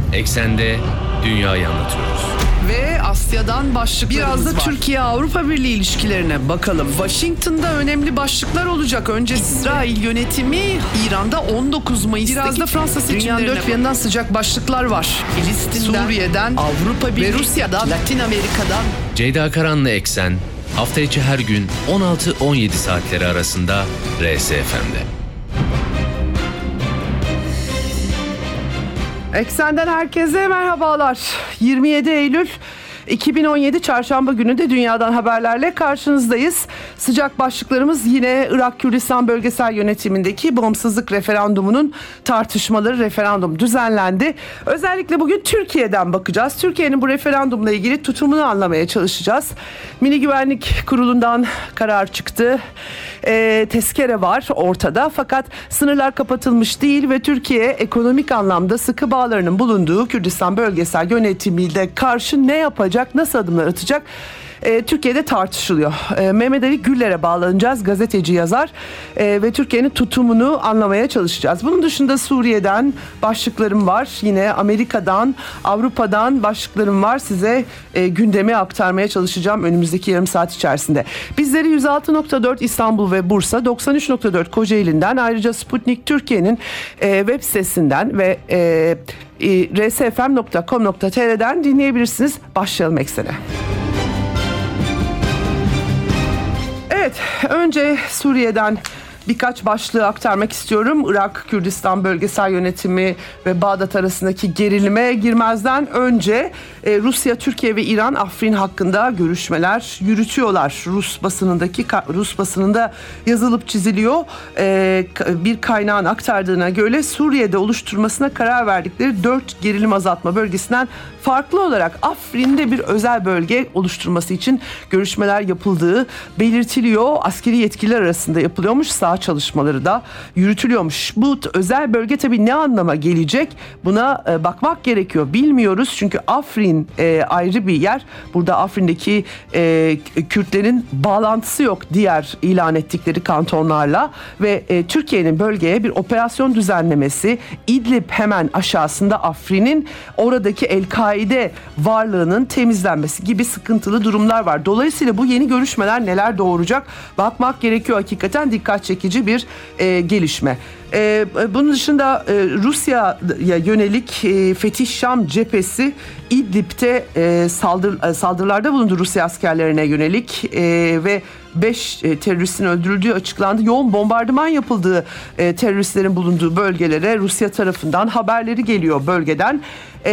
Eksende dünyayı anlatıyoruz. Ve Asya'dan başlıklarımız var. Biraz da Türkiye-Avrupa Birliği ilişkilerine bakalım. Washington'da önemli başlıklar olacak. Önce İsrail yönetimi, İran'da 19 Mayıs'taki... Biraz da Fransa seçimlerine... Dünyanın dört bir yanından sıcak başlıklar var. Filistin'den, Suriye'den, Avrupa Birliği ve Rusya'dan, Latin Amerika'dan. Ceyda Karan'la Eksen, hafta içi her gün 16-17 saatleri arasında RSFM'de. Eksen'den herkese merhabalar. 27 Eylül 2017 Çarşamba günü de dünyadan haberlerle karşınızdayız. Sıcak başlıklarımız yine Irak Kürdistan Bölgesel Yönetimindeki bağımsızlık referandumunun tartışmaları. Referandum düzenlendi. Özellikle bugün Türkiye'den bakacağız. Türkiye'nin bu referandumla ilgili tutumunu anlamaya çalışacağız. Milli Güvenlik Kurulu'ndan karar çıktı. Tezkere var ortada, fakat sınırlar kapatılmış değil ve Türkiye ekonomik anlamda sıkı bağlarının bulunduğu Kürdistan Bölgesel Yönetimi'ne karşı ne yapacak, nasıl adımlar atacak? Türkiye'de tartışılıyor. Mehmet Ali Güller'e bağlanacağız, gazeteci yazar, ve Türkiye'nin tutumunu anlamaya çalışacağız. Bunun dışında Suriye'den başlıklarım var. Yine Amerika'dan, Avrupa'dan başlıklarım var. Size gündemi aktarmaya çalışacağım önümüzdeki yarım saat içerisinde. Bizleri 106.4 İstanbul ve Bursa, 93.4 Kocaeli'nden, ayrıca Sputnik Türkiye'nin web sitesinden ve rsfm.com.tr'den dinleyebilirsiniz. Başlayalım Eksen'e. Evet, önce Suriye'den birkaç başlığı aktarmak istiyorum. Irak Kürdistan Bölgesel Yönetimi ve Bağdat arasındaki gerilime girmezden önce Rusya, Türkiye ve İran Afrin hakkında görüşmeler yürütüyorlar. Rus basınında yazılıp çiziliyor. Bir kaynağın aktardığına göre Suriye'de oluşturmasına karar verdikleri 4 gerilim azaltma bölgesinden farklı olarak Afrin'de bir özel bölge oluşturması için görüşmeler yapıldığı belirtiliyor. Askeri yetkililer arasında yapılıyormuş. Saha çalışmaları da yürütülüyormuş. Bu özel bölge tabii ne anlama gelecek? Buna bakmak gerekiyor. Bilmiyoruz çünkü Afrin ayrı bir yer. Burada Afrin'deki Kürtlerin bağlantısı yok diğer ilan ettikleri kantonlarla ve Türkiye'nin bölgeye bir operasyon düzenlemesi, İdlib hemen aşağısında Afrin'in oradaki El-Kaide varlığının temizlenmesi gibi sıkıntılı durumlar var. Dolayısıyla bu yeni görüşmeler neler doğuracak? Bakmak gerekiyor. Hakikaten dikkat çekici bir gelişme. Bunun dışında Rusya'ya yönelik Fetih Şam cephesi İdlib'de saldırılarda bulundu Rusya askerlerine yönelik ve 5 teröristin öldürüldüğü açıklandı. Yoğun bombardıman yapıldığı teröristlerin bulunduğu bölgelere Rusya tarafından haberleri geliyor bölgeden.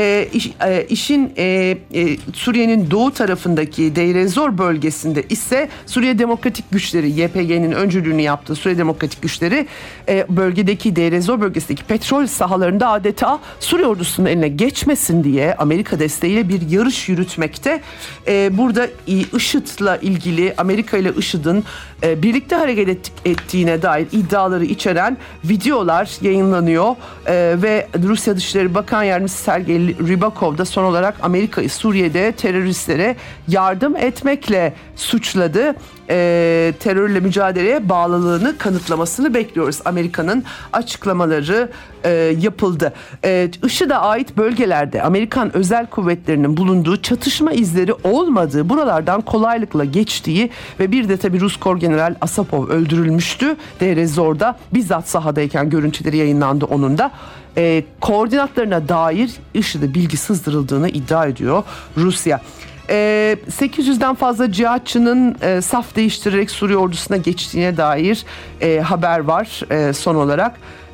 İşin Suriye'nin doğu tarafındaki Deir ez-Zor bölgesinde ise Suriye Demokratik Güçleri, YPG'nin öncülüğünü yaptığı Suriye Demokratik Güçleri bölgedeki Deir ez-Zor bölgesindeki petrol sahalarında adeta Suriye ordusunun eline geçmesin diye Amerika desteğiyle bir yarış yürütmekte. Burada IŞİD'le ilgili Amerika ile IŞİD'in birlikte hareket ettiğine dair iddiaları içeren videolar yayınlanıyor ve Rusya Dışişleri Bakan Yardımcısı Sergey Rybakov da son olarak Amerika'yı Suriye'de teröristlere yardım etmekle suçladı. Terörle mücadeleye bağlılığını kanıtlamasını bekliyoruz. Amerika'nın açıklamaları yapıldı. IŞİD'e ait bölgelerde Amerikan özel kuvvetlerinin bulunduğu, çatışma izleri olmadığı, buralardan kolaylıkla geçtiği ve bir de tabii Rus Korgeneral Asapov öldürülmüştü. Deir ez-Zor'da bizzat sahadayken görüntüleri yayınlandı onun da. Koordinatlarına dair IŞİD'e bilgi sızdırıldığını iddia ediyor Rusya. 800'den fazla cihatçının saf değiştirerek Suriye ordusuna geçtiğine dair haber var son olarak.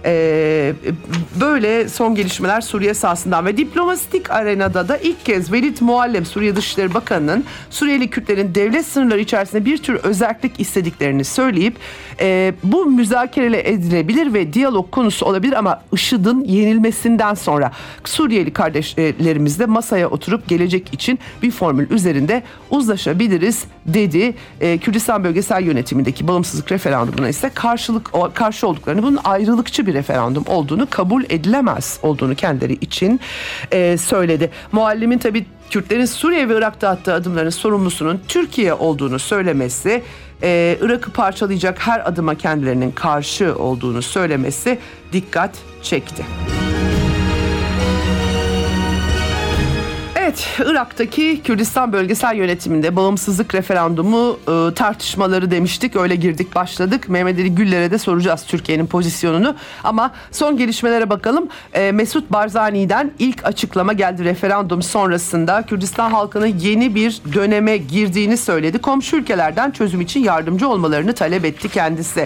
Böyle son gelişmeler Suriye sahasından ve diplomatik arenada da ilk kez Velid Muallem, Suriye Dışişleri Bakanı'nın Suriyeli Kürtlerin devlet sınırları içerisinde bir tür özellik istediklerini söyleyip bu müzakere edilebilir ve diyalog konusu olabilir ama IŞİD'in yenilmesinden sonra Suriyeli kardeşlerimizle masaya oturup gelecek için bir formül üzerinde uzlaşabiliriz dedi. Kürdistan Bölgesel Yönetimindeki bağımsızlık referandumuna ise karşı olduklarını, bunun ayrılıkçı bir referandum olduğunu, kabul edilemez olduğunu kendileri için söyledi. Muallim'in tabii Kürtlerin Suriye ve Irak'ta attığı adımların sorumlusunun Türkiye olduğunu söylemesi, Irak'ı parçalayacak her adıma kendilerinin karşı olduğunu söylemesi dikkat çekti. Evet, Irak'taki Kürdistan Bölgesel Yönetiminde bağımsızlık referandumu tartışmaları demiştik. Öyle girdik başladık. Mehmet Ali Güller'e de soracağız Türkiye'nin pozisyonunu. Ama son gelişmelere bakalım. Mesut Barzani'den ilk açıklama geldi referandum sonrasında. Kürdistan halkının yeni bir döneme girdiğini söyledi. Komşu ülkelerden çözüm için yardımcı olmalarını talep etti kendisi.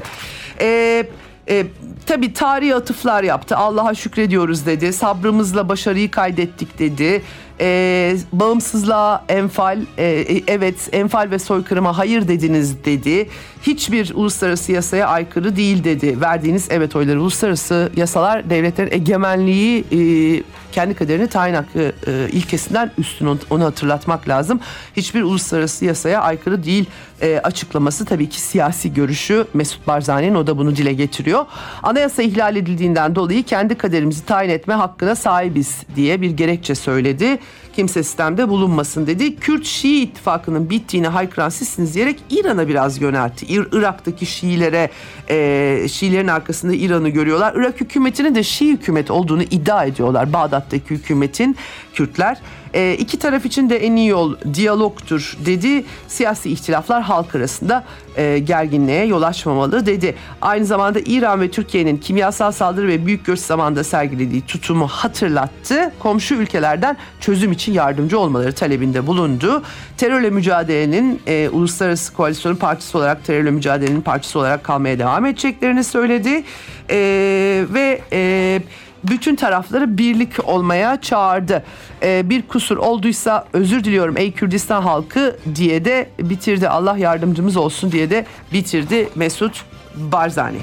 Tabii tarihi atıflar yaptı. Allah'a şükrediyoruz dedi. Sabrımızla başarıyı kaydettik dedi. Bağımsızlığa enfal, evet enfal ve soykırıma hayır dediniz dedi. Hiçbir uluslararası yasaya aykırı değil dedi. Verdiğiniz evet oyları, uluslararası yasalar devletlerin egemenliği, kendi kaderini tayin hakkı ilkesinden üstün, onu hatırlatmak lazım. Hiçbir uluslararası yasaya aykırı değil açıklaması tabii ki siyasi görüşü Mesut Barzani'nin, o da bunu dile getiriyor. Anayasa ihlal edildiğinden dolayı kendi kaderimizi tayin etme hakkına sahibiz diye bir gerekçe söyledi. Kimse sistemde bulunmasın dedi. Kürt-Şii ittifakının bittiğini haykıran sizsiniz diyerek İran'a biraz yöneltti. Irak'taki Şiilere, Şiilerin arkasında İran'ı görüyorlar. Irak hükümetinin de Şii hükümet olduğunu iddia ediyorlar. Bağdat'taki hükümetin, Kürtler. İki taraf için de en iyi yol diyalogtur dedi. Siyasi ihtilaflar halk arasında gerginliğe yol açmamalı dedi. Aynı zamanda İran ve Türkiye'nin kimyasal saldırı ve büyük göç zamanında sergilediği tutumu hatırlattı. Komşu ülkelerden çözüm için yardımcı olmaları talebinde bulundu. Terörle mücadelenin uluslararası koalisyonun parçası olarak, terörle mücadelenin parçası olarak kalmaya devam edeceklerini söyledi. Ve bütün tarafları birlik olmaya çağırdı. Bir kusur olduysa özür diliyorum ey Kürdistan halkı diye de bitirdi. Allah yardımcımız olsun diye de bitirdi Mesut Barzani.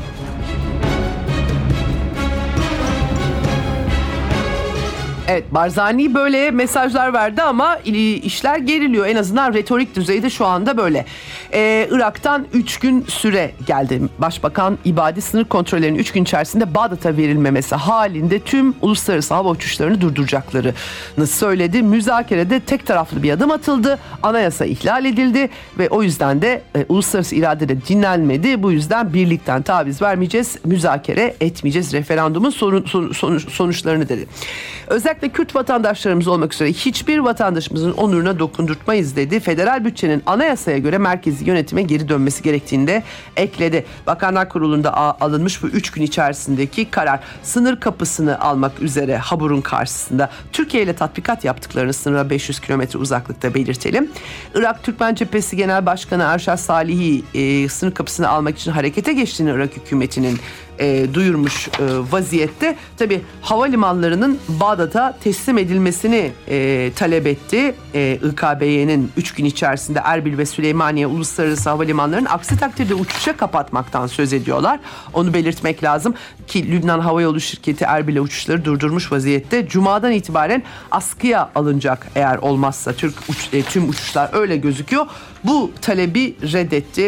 Evet, Barzani böyle mesajlar verdi ama işler geriliyor. En azından retorik düzeyde şu anda böyle. Irak'tan 3 gün süre geldi. Başbakan ibadi sınır kontrollerinin 3 gün içerisinde Bağdat'a verilmemesi halinde tüm uluslararası hava uçuşlarını durduracaklarını söyledi. Müzakerede tek taraflı bir adım atıldı. Anayasa ihlal edildi ve o yüzden de uluslararası irade de dinlenmedi. Bu yüzden birlikten taviz vermeyeceğiz, müzakere etmeyeceğiz. Referandumun sonuçlarını dedi. Özellikle Kürt vatandaşlarımız olmak üzere hiçbir vatandaşımızın onuruna dokundurtmayız dedi. Federal bütçenin anayasaya göre merkezi yönetime geri dönmesi gerektiğini de ekledi. Bakanlar Kurulu'nda alınmış bu 3 gün içerisindeki karar sınır kapısını almak üzere Habur'un karşısında Türkiye ile tatbikat yaptıklarını sınıra 500 kilometre uzaklıkta belirtelim. Irak Türkmen Cephesi Genel Başkanı Erşad Salihi sınır kapısını almak için harekete geçtiğini Irak hükümetinin duyurmuş vaziyette. Tabii havalimanlarının Bağdat'a teslim edilmesini talep etti. İKB'nin 3 gün içerisinde Erbil ve Süleymaniye uluslararası havalimanlarının, aksi takdirde uçuşa kapatmaktan söz ediyorlar. Onu belirtmek lazım ki Lübnan Havayolu Şirketi Erbil'e uçuşları durdurmuş vaziyette. Cuma'dan itibaren askıya alınacak eğer olmazsa tüm uçuşlar, öyle gözüküyor. Bu talebi reddetti.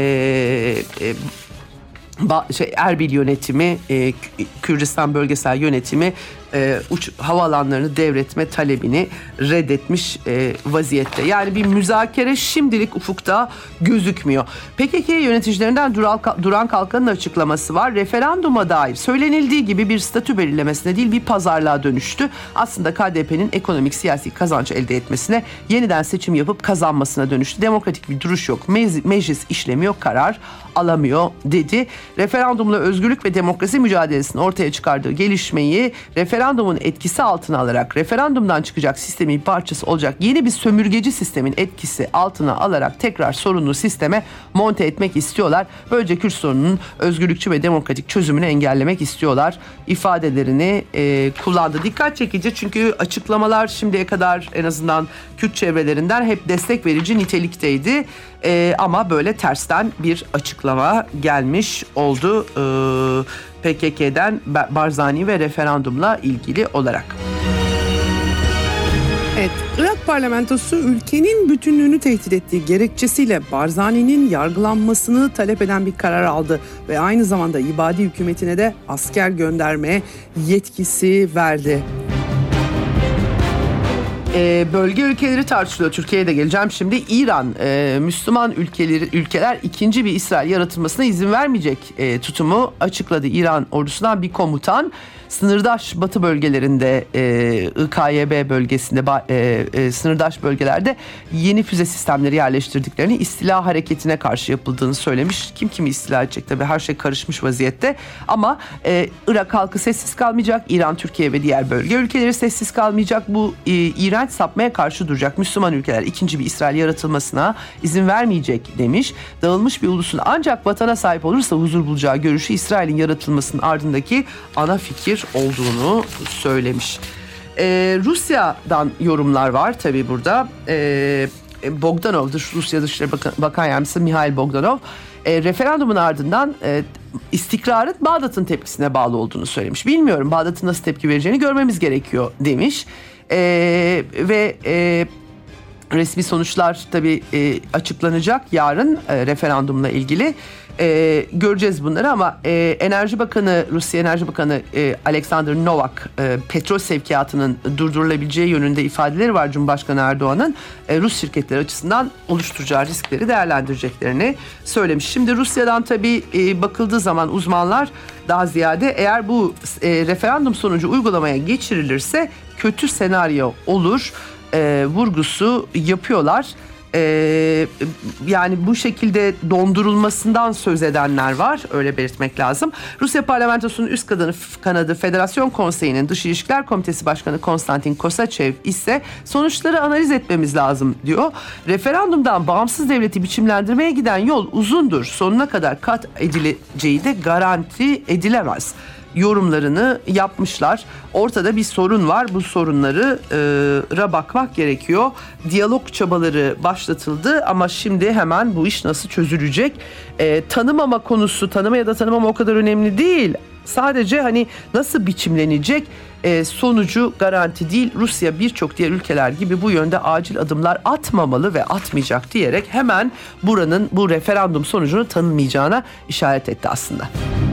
Erbil yönetimi, Kürdistan Bölgesel Yönetimi havaalanlarını devretme talebini reddetmiş vaziyette. Yani bir müzakere şimdilik ufukta gözükmüyor. PKK yöneticilerinden Duran Kalkan'ın açıklaması var. Referanduma dair söylenildiği gibi bir statü belirlemesine değil, bir pazarlığa dönüştü. Aslında KDP'nin ekonomik siyasi kazanç elde etmesine, yeniden seçim yapıp kazanmasına dönüştü. Demokratik bir duruş yok. Meclis işlemiyor, karar alamıyor dedi. Referandumla özgürlük ve demokrasi mücadelesinin ortaya çıkardığı gelişmeyi referandumun etkisi altına alarak, referandumdan çıkacak sistemin parçası olacak yeni bir sömürgeci sistemin etkisi altına alarak tekrar sorunlu sisteme monte etmek istiyorlar. Böylece Kürt sorununun özgürlükçü ve demokratik çözümünü engellemek istiyorlar ifadelerini kullandı. Dikkat çekici, çünkü açıklamalar şimdiye kadar en azından Kürt çevrelerinden hep destek verici nitelikteydi. Ama böyle tersten bir açıklama gelmiş oldu PKK'den Barzani ve referandumla ilgili olarak. Evet, Irak parlamentosu ülkenin bütünlüğünü tehdit ettiği gerekçesiyle Barzani'nin yargılanmasını talep eden bir karar aldı ve aynı zamanda ibadi hükümetine de asker gönderme yetkisi verdi. Bölge ülkeleri tartışılıyor. Türkiye'ye de geleceğim şimdi. İran, Müslüman ülkeler ikinci bir İsrail yaratılmasına izin vermeyecek tutumu açıkladı. İran ordusundan bir komutan sınırdaş batı bölgelerinde, IKYB bölgesinde, sınırdaş bölgelerde yeni füze sistemleri yerleştirdiklerini, istila hareketine karşı yapıldığını söylemiş. Kim kimi istila edecek tabii, her şey karışmış vaziyette. Ama Irak halkı sessiz kalmayacak. İran, Türkiye ve diğer bölge ülkeleri sessiz kalmayacak. Bu iğrenç sapmaya karşı duracak. Müslüman ülkeler ikinci bir İsrail yaratılmasına izin vermeyecek demiş. Dağılmış bir ulusun ancak vatana sahip olursa huzur bulacağı görüşü İsrail'in yaratılmasının ardındaki ana fikir olduğunu söylemiş. Rusya'dan yorumlar var tabii burada. Bogdanov, Rusya Dışişleri Bakan Yardımcısı Mihail Bogdanov, referandumun ardından istikrarın Bağdat'ın tepkisine bağlı olduğunu söylemiş. Bilmiyorum, Bağdat'ın nasıl tepki vereceğini görmemiz gerekiyor demiş. Ve resmi sonuçlar tabii açıklanacak yarın referandumla ilgili. Göreceğiz bunları ama Enerji Bakanı, Rusya Enerji Bakanı Alexander Novak, petrol sevkiyatının durdurulabileceği yönünde ifadeleri var Cumhurbaşkanı Erdoğan'ın. Rus şirketleri açısından oluşturacağı riskleri değerlendireceklerini söylemiş. Şimdi Rusya'dan tabii bakıldığı zaman uzmanlar daha ziyade eğer bu referandum sonucu uygulamaya geçirilirse kötü senaryo olur vurgusu yapıyorlar. Yani bu şekilde dondurulmasından söz edenler var, öyle belirtmek lazım. Rusya Parlamentosu'nun üst kanadı Federasyon Konseyi'nin Dış İlişkiler Komitesi Başkanı Konstantin Kosachev ise sonuçları analiz etmemiz lazım diyor. Referandumdan bağımsız devleti biçimlendirmeye giden yol uzundur. Sonuna kadar kat edileceği de garanti edilemez yorumlarını yapmışlar. Ortada bir sorun var. Bu sorunlara bakmak gerekiyor. Diyalog çabaları başlatıldı ama şimdi hemen bu iş nasıl çözülecek? Tanımama konusu, tanıma ya da tanımama o kadar önemli değil. Sadece hani nasıl biçimlenecek? Sonucu garanti değil. Rusya birçok diğer ülkeler gibi bu yönde acil adımlar atmamalı ve atmayacak diyerek hemen buranın bu referandum sonucunu tanınmayacağına işaret etti aslında.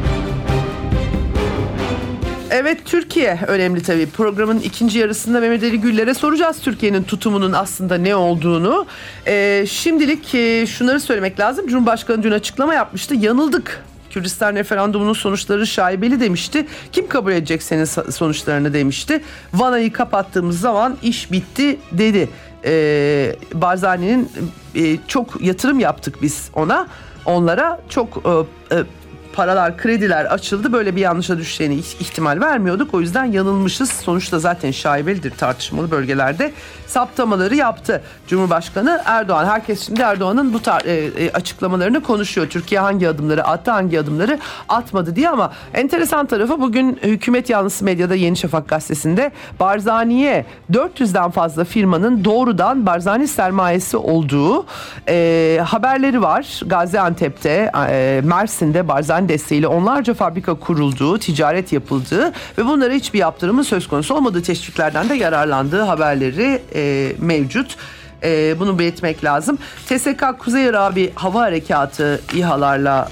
Evet, Türkiye önemli tabii. Programın ikinci yarısında Mehmet Ali Güller'e soracağız Türkiye'nin tutumunun aslında ne olduğunu. Şimdilik şunları söylemek lazım. Cumhurbaşkanı dün açıklama yapmıştı. Yanıldık. Kürdistan referandumunun sonuçları şaibeli demişti. Kim kabul edecek senin sonuçlarını demişti. Vanayı kapattığımız zaman iş bitti dedi. Barzani'nin çok yatırım yaptık biz onlara çok paralar, krediler açıldı. Böyle bir yanlışa düşeceğini ihtimal vermiyorduk. O yüzden yanılmışız. Sonuçta zaten şaibelidir, tartışmalı bölgelerde saptamaları yaptı Cumhurbaşkanı Erdoğan. Herkes şimdi Erdoğan'ın bu açıklamalarını konuşuyor. Türkiye hangi adımları attı, hangi adımları atmadı diye, ama enteresan tarafı bugün hükümet yanlısı medyada Yeni Şafak gazetesinde Barzani'ye 400'den fazla firmanın doğrudan Barzani sermayesi olduğu haberleri var. Gaziantep'te, Mersin'de Barzani desteğiyle onlarca fabrika kurulduğu, ticaret yapıldığı ve bunlara hiçbir yaptırımın söz konusu olmadığı, teşviklerden de yararlandığı haberleri mevcut. Bunu belirtmek lazım. TSK Kuzey Irak'a bir hava harekatı İHA'larla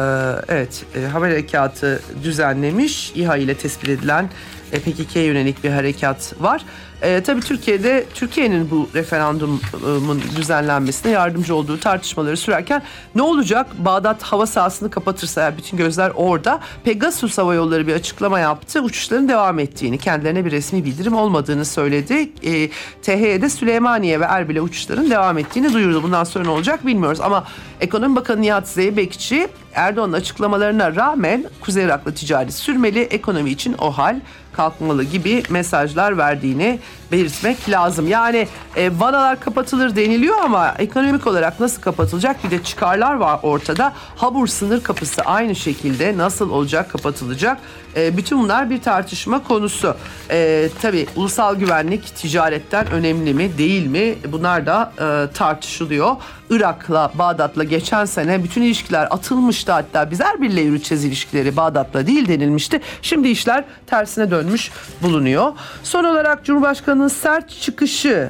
hava harekatı düzenlemiş. İHA ile tespit edilen PKK'ye yönelik bir harekat var. Tabii Türkiye'nin bu referandumun düzenlenmesine yardımcı olduğu tartışmaları sürerken ne olacak? Bağdat hava sahasını kapatırsa, yani bütün gözler orada. Pegasus Hava Yolları bir açıklama yaptı. Uçuşların devam ettiğini, kendilerine bir resmi bildirim olmadığını söyledi. THY'de Süleymaniye ve Erbil'e uçuşların devam ettiğini duyurdu. Bundan sonra ne olacak bilmiyoruz ama Ekonomi Bakanı Nihat Zeybekçi, Erdoğan'ın açıklamalarına rağmen Kuzey Irak'la ticari sürmeli, ekonomi için o hal kalkmalı gibi mesajlar verdiğini belirtmek lazım. Yani vanalar kapatılır deniliyor ama ekonomik olarak nasıl kapatılacak, bir de çıkarlar var ortada. Habur sınır kapısı aynı şekilde nasıl olacak, kapatılacak? Bütün bunlar bir tartışma konusu. Tabii ulusal güvenlik ticaretten önemli mi değil mi? Bunlar da tartışılıyor. Irak'la, Bağdat'la geçen sene bütün ilişkiler atılmıştı, hatta biz Erbil'le yürüteceğiz ilişkileri, Bağdat'la değil denilmişti. Şimdi işler tersine dönmüş bulunuyor. Son olarak Cumhurbaşkanı'nın sert çıkışı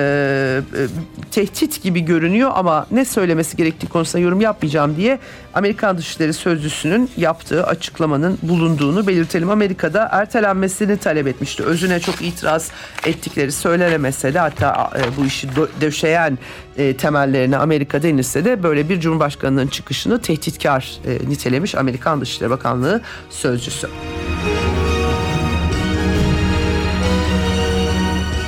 tehdit gibi görünüyor ama ne söylemesi gerektiği konusunda yorum yapmayacağım diye Amerikan Dışişleri Sözcüsü'nün yaptığı açıklamanın bulunduğunu belirtelim. Amerika'da ertelenmesini talep etmişti. Özüne çok itiraz ettikleri söylenemese de, hatta bu işi döşeyen temellerine Amerika denilse de böyle bir Cumhurbaşkanı'nın çıkışını tehditkar nitelemiş Amerikan Dışişleri Bakanlığı Sözcüsü.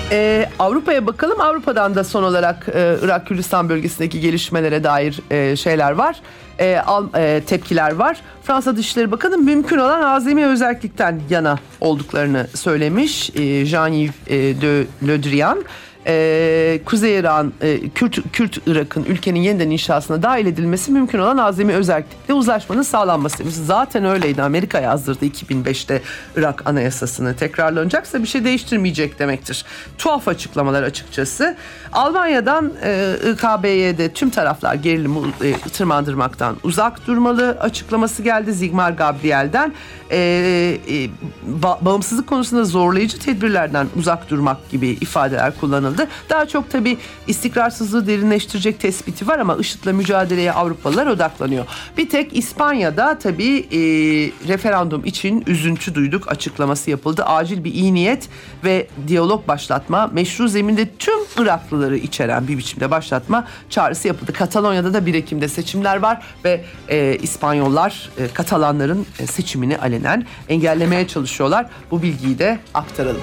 Avrupa'ya bakalım. Avrupa'dan da son olarak Irak Kürdistan bölgesindeki gelişmelere dair şeyler var. Tepkiler var. Fransa Dışişleri Bakanı mümkün olan azami özerklikten yana olduklarını söylemiş. Jean-Yves Le Drian. Kuzey İran, Kürt Irak'ın ülkenin yeniden inşasına dahil edilmesi mümkün olan azami özellikle uzlaşmanın sağlanması demiş. Zaten öyleydi. Amerika yazdırdı 2005'te Irak Anayasası'nı. Tekrarlanacaksa bir şey değiştirmeyecek demektir. Tuhaf açıklamalar açıkçası. Almanya'dan IKB'ye tüm taraflar gerilimi tırmandırmaktan uzak durmalı açıklaması geldi Sigmar Gabriel'den. Bağımsızlık konusunda zorlayıcı tedbirlerden uzak durmak gibi ifadeler kullanıldı. Daha çok tabii istikrarsızlığı derinleştirecek tespiti var ama IŞİD'le mücadeleye Avrupalılar odaklanıyor. Bir tek İspanya'da tabii referandum için üzüntü duyduk açıklaması yapıldı. Acil bir iyi niyet ve diyalog başlatma, meşru zeminde tüm Iraklıları içeren bir biçimde başlatma çağrısı yapıldı. Katalonya'da da 1 Ekim'de seçimler var ve İspanyollar Katalanların seçimini alenen engellemeye çalışıyorlar. Bu bilgiyi de aktaralım.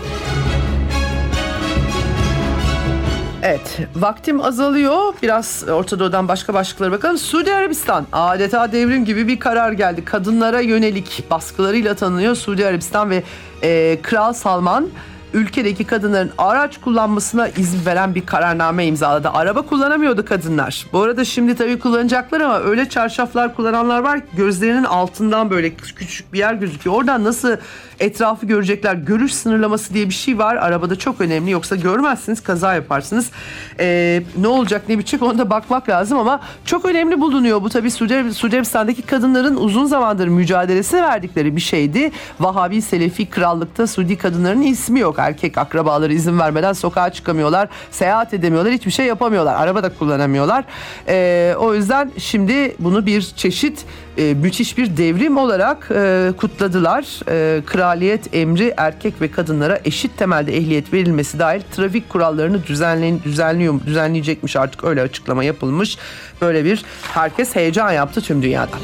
Evet, vaktim azalıyor. Biraz Orta Doğu'dan başka başlıklara bakalım. Suudi Arabistan adeta devrim gibi bir karar geldi. Kadınlara yönelik baskılarıyla tanınıyor Suudi Arabistan ve Kral Salman ülkedeki kadınların araç kullanmasına izin veren bir kararname imzaladı. Araba kullanamıyordu kadınlar. Bu arada şimdi tabii kullanacaklar ama öyle çarşaflar kullananlar var ki gözlerinin altından böyle küçük bir yer gözüküyor. Oradan nasıl etrafı görecekler? Görüş sınırlaması diye bir şey var. Arabada çok önemli. Yoksa görmezsiniz, kaza yaparsınız. Ne olacak, ne bitecek ona da bakmak lazım ama çok önemli bulunuyor. Bu tabii Suudi Arabistan'daki kadınların uzun zamandır mücadelesine verdikleri bir şeydi. Vahabi Selefi krallıkta Suudi kadınların ismi yok. Erkek akrabaları izin vermeden sokağa çıkamıyorlar, seyahat edemiyorlar, hiçbir şey yapamıyorlar. Araba da kullanamıyorlar. O yüzden şimdi bunu bir çeşit müthiş bir devrim olarak kutladılar. Kraliyet emri erkek ve kadınlara eşit temelde ehliyet verilmesi dahil trafik kurallarını düzenleyecekmiş, artık öyle açıklama yapılmış. Böyle bir herkes heyecan yaptı tüm dünyada.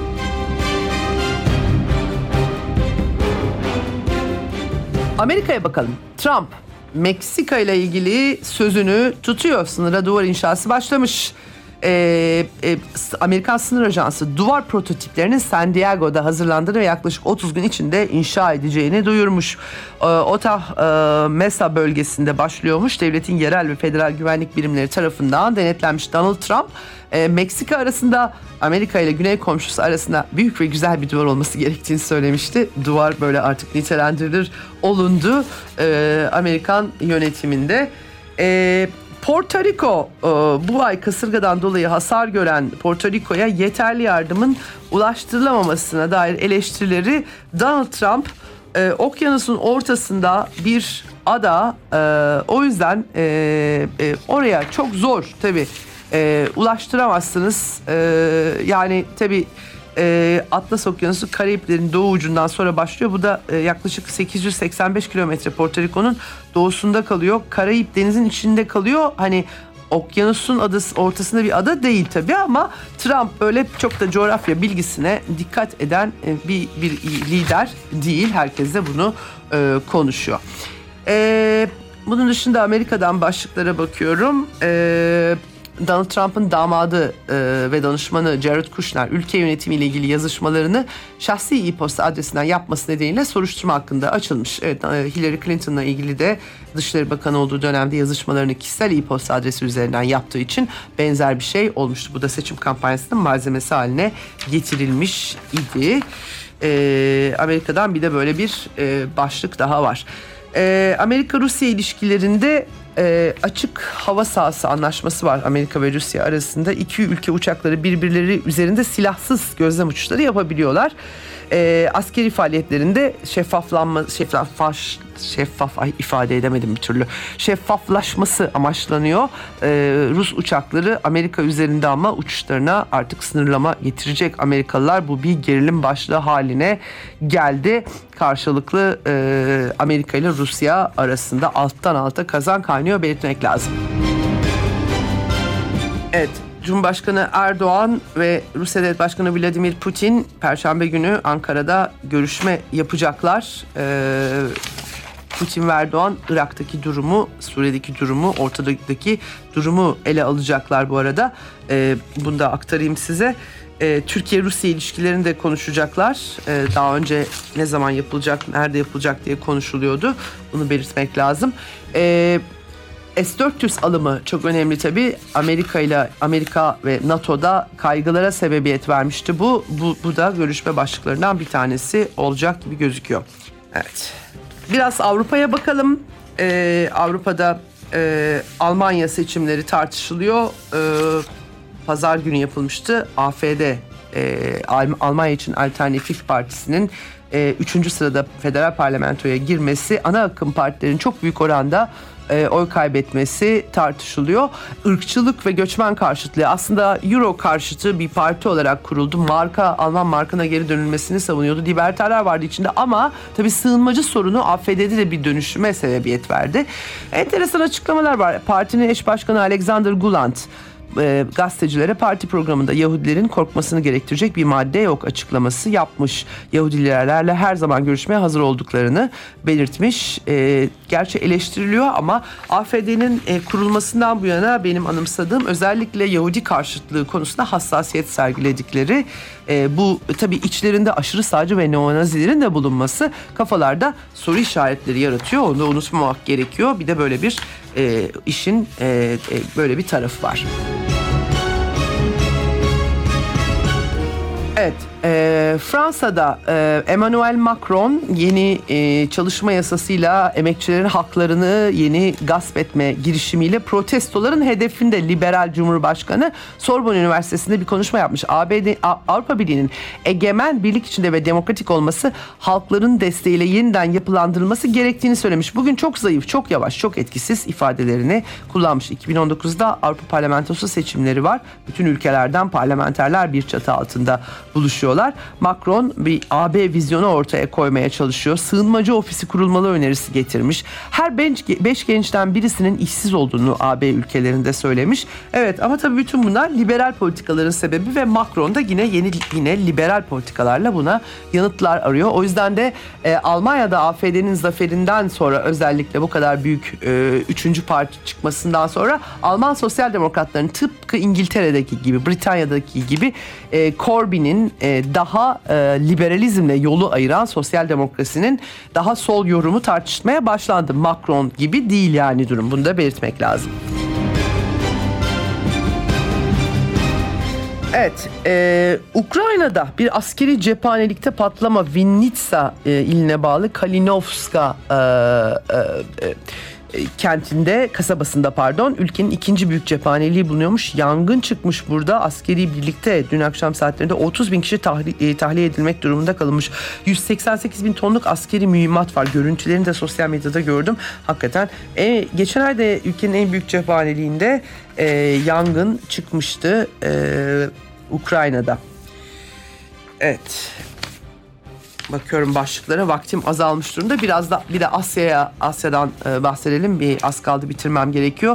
Amerika'ya bakalım. Trump, Meksika ile ilgili sözünü tutuyor. Sınıra duvar inşası başlamış. Amerikan Sınır Ajansı duvar prototiplerinin San Diego'da hazırlandığını ve yaklaşık 30 gün içinde inşa edeceğini duyurmuş. Utah Mesa bölgesinde başlıyormuş. Devletin yerel ve federal güvenlik birimleri tarafından denetlenmiş. Donald Trump, Meksika arasında Amerika ile güney komşusu arasında büyük ve güzel bir duvar olması gerektiğini söylemişti. Duvar böyle artık nitelendirilir olundu Amerikan yönetiminde. Porto Rico, bu ay kasırgadan dolayı hasar gören Porto Rico'ya yeterli yardımın ulaştırılamamasına dair eleştirileri Donald Trump, okyanusun ortasında bir ada, o yüzden oraya çok zor tabii ulaştıramazsınız. Yani tabii Atlas Okyanusu Karayiplerin doğu ucundan sonra başlıyor. Bu da yaklaşık 885 kilometre Porto Rico'nun doğusunda kalıyor. Karayip denizin içinde kalıyor. Hani okyanusun ortasında bir ada değil tabii ama Trump böyle çok da coğrafya bilgisine dikkat eden bir lider değil. Herkes de bunu konuşuyor. Bunun dışında Amerika'dan başlıklara bakıyorum. Donald Trump'ın damadı ve danışmanı Jared Kushner ülke yönetimiyle ilgili yazışmalarını şahsi e-posta adresinden yapması nedeniyle soruşturma hakkında açılmış. Evet, Hillary Clinton'la ilgili de Dışişleri Bakanı olduğu dönemde yazışmalarını kişisel e-posta adresi üzerinden yaptığı için benzer bir şey olmuştu. Bu da seçim kampanyasının malzemesi haline getirilmiş idi. Amerika'dan bir de böyle bir başlık daha var. Amerika-Rusya ilişkilerinde açık hava sahası anlaşması var Amerika ve Rusya arasında. İki ülke uçakları birbirleri üzerinde silahsız gözlem uçuşları yapabiliyorlar. Askeri faaliyetlerinde şeffaflaşması amaçlanıyor. Rus uçakları Amerika üzerinde ama uçuşlarına artık sınırlama getirecek Amerikalılar. Bu bir gerilim başlığı haline geldi. Karşılıklı Amerika ile Rusya arasında alttan alta kazan kaynıyor, belirtmek lazım. Evet, Cumhurbaşkanı Erdoğan ve Rusya Devlet Başkanı Vladimir Putin Perşembe günü Ankara'da görüşme yapacaklar. Putin ve Erdoğan Irak'taki durumu, Suriye'deki durumu, ortadaki durumu ele alacaklar bu arada. Bunu da aktarayım size. Türkiye-Rusya ilişkilerini de konuşacaklar. Daha önce ne zaman yapılacak, nerede yapılacak diye konuşuluyordu. Bunu belirtmek lazım. S-400 alımı çok önemli tabii. Amerika ve NATO'da kaygılara sebebiyet vermişti. Bu da görüşme başlıklarından bir tanesi olacak gibi gözüküyor. Evet. Biraz Avrupa'ya bakalım. Avrupa'da Almanya seçimleri tartışılıyor. Pazar günü yapılmıştı. AfD, Almanya için Alternatif Partisi'nin 3. sırada federal parlamentoya girmesi, ana akım partilerin çok büyük oranda oy kaybetmesi tartışılıyor. Irkçılık ve göçmen karşıtlığı, aslında Euro karşıtı bir parti olarak kuruldu. Alman markına geri dönülmesini savunuyordu. Libertarlar vardı içinde ama tabii sığınmacı sorunu AfD'de de bir dönüşüme sebebiyet verdi. Enteresan açıklamalar var. Partinin eş başkanı Alexander Gulant, gazetecilere parti programında Yahudilerin korkmasını gerektirecek bir madde yok açıklaması yapmış. Yahudilerle her zaman görüşmeye hazır olduklarını belirtmiş. Gerçi eleştiriliyor ama AfD'nin kurulmasından bu yana benim anımsadığım özellikle Yahudi karşıtlığı konusunda hassasiyet sergiledikleri, bu tabii içlerinde aşırı sağcı ve neonazilerin de bulunması kafalarda soru işaretleri yaratıyor. Onu da unutmamak gerekiyor. Bir de böyle bir işin böyle bir tarafı var. Evet, Fransa'da Emmanuel Macron yeni çalışma yasasıyla emekçilerin haklarını yeni gasp etme girişimiyle protestoların hedefinde. Liberal Cumhurbaşkanı Sorbonne Üniversitesi'nde bir konuşma yapmış. Avrupa Birliği'nin egemen, birlik içinde ve demokratik olması, halkların desteğiyle yeniden yapılandırılması gerektiğini söylemiş. Bugün çok zayıf, çok yavaş, çok etkisiz ifadelerini kullanmış. 2019'da Avrupa Parlamentosu seçimleri var. Bütün ülkelerden parlamenterler bir çatı altında buluşuyorlar. Macron bir AB vizyonu ortaya koymaya çalışıyor. Sığınmacı ofisi kurulmalı önerisi getirmiş. Her 5 gençten birisinin işsiz olduğunu AB ülkelerinde söylemiş. Evet, ama tabii bütün bunlar liberal politikaların sebebi ve Macron da yine liberal politikalarla buna yanıtlar arıyor. O yüzden de Almanya'da AfD'nin zaferinden sonra, özellikle bu kadar büyük 3. parti çıkmasından sonra Alman sosyal demokratların tıpkı İngiltere'deki gibi, Britanya'daki gibi Corbyn'in daha liberalizmle yolu ayıran sosyal demokrasinin daha sol yorumu tartışmaya başlandı. Macron gibi değil yani durum. Bunu da belirtmek lazım. Evet, Ukrayna'da bir askeri cephanelikte patlama, Vinnitsa iline bağlı Kalinovska kentinde, kasabasında ülkenin 2. büyük cephaneliği bulunuyormuş. Yangın çıkmış burada. Askeri birlikte dün akşam saatlerinde 30 bin kişi tahliye edilmek durumunda kalınmış. 188 bin tonluk askeri mühimmat var. Görüntülerini de sosyal medyada gördüm. Hakikaten geçen ayda ülkenin en büyük cephaneliğinde yangın çıkmıştı Ukrayna'da. Evet. Bakıyorum başlıklara, vaktim azalmış durumda. Bir de Asya'dan bahsedelim. Az kaldı, bitirmem gerekiyor.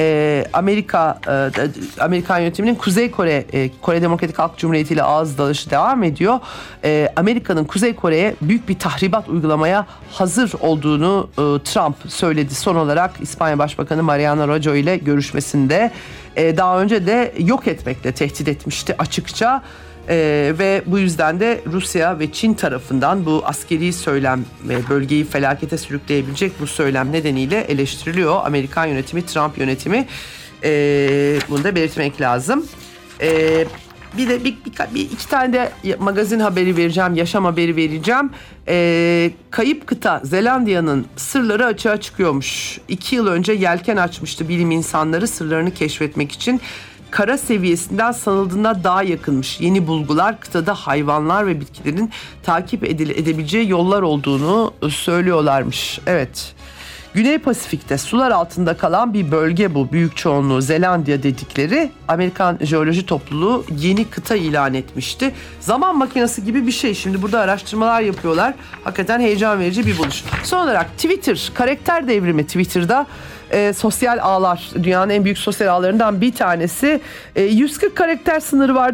Amerikan yönetiminin Kuzey Kore Demokratik Halk Cumhuriyeti ile ağız dalaşı devam ediyor. Amerika'nın Kuzey Kore'ye büyük bir tahribat uygulamaya hazır olduğunu Trump söyledi. Son olarak İspanya Başbakanı Mariano Rajoy ile görüşmesinde daha önce de yok etmekle tehdit etmişti açıkça. Ve bu yüzden de Rusya ve Çin tarafından bu askeri söylem ve bölgeyi felakete sürükleyebilecek bu söylem nedeniyle eleştiriliyor. Amerikan yönetimi, Trump yönetimi, bunu da belirtmek lazım. Bir de iki tane de magazin haberi vereceğim, yaşam haberi vereceğim. Kayıp kıta Zelandiya'nın sırları açığa çıkıyormuş. 2 yıl önce yelken açmıştı bilim insanları sırlarını keşfetmek için. Kara seviyesinden sanıldığına daha yakınmış. Yeni bulgular kıtada hayvanlar ve bitkilerin takip edebileceği yollar olduğunu söylüyorlarmış. Evet. Güney Pasifik'te sular altında kalan bir bölge bu. Büyük çoğunluğu Zelandiya dedikleri. Amerikan Jeoloji Topluluğu yeni kıta ilan etmişti. Zaman makinesi gibi bir şey. Şimdi burada araştırmalar yapıyorlar. Hakikaten heyecan verici bir buluş. Son olarak Twitter, karakter devrimi Twitter'da. Sosyal ağlar, dünyanın en büyük sosyal ağlarından bir tanesi. 140 karakter sınırı vardı.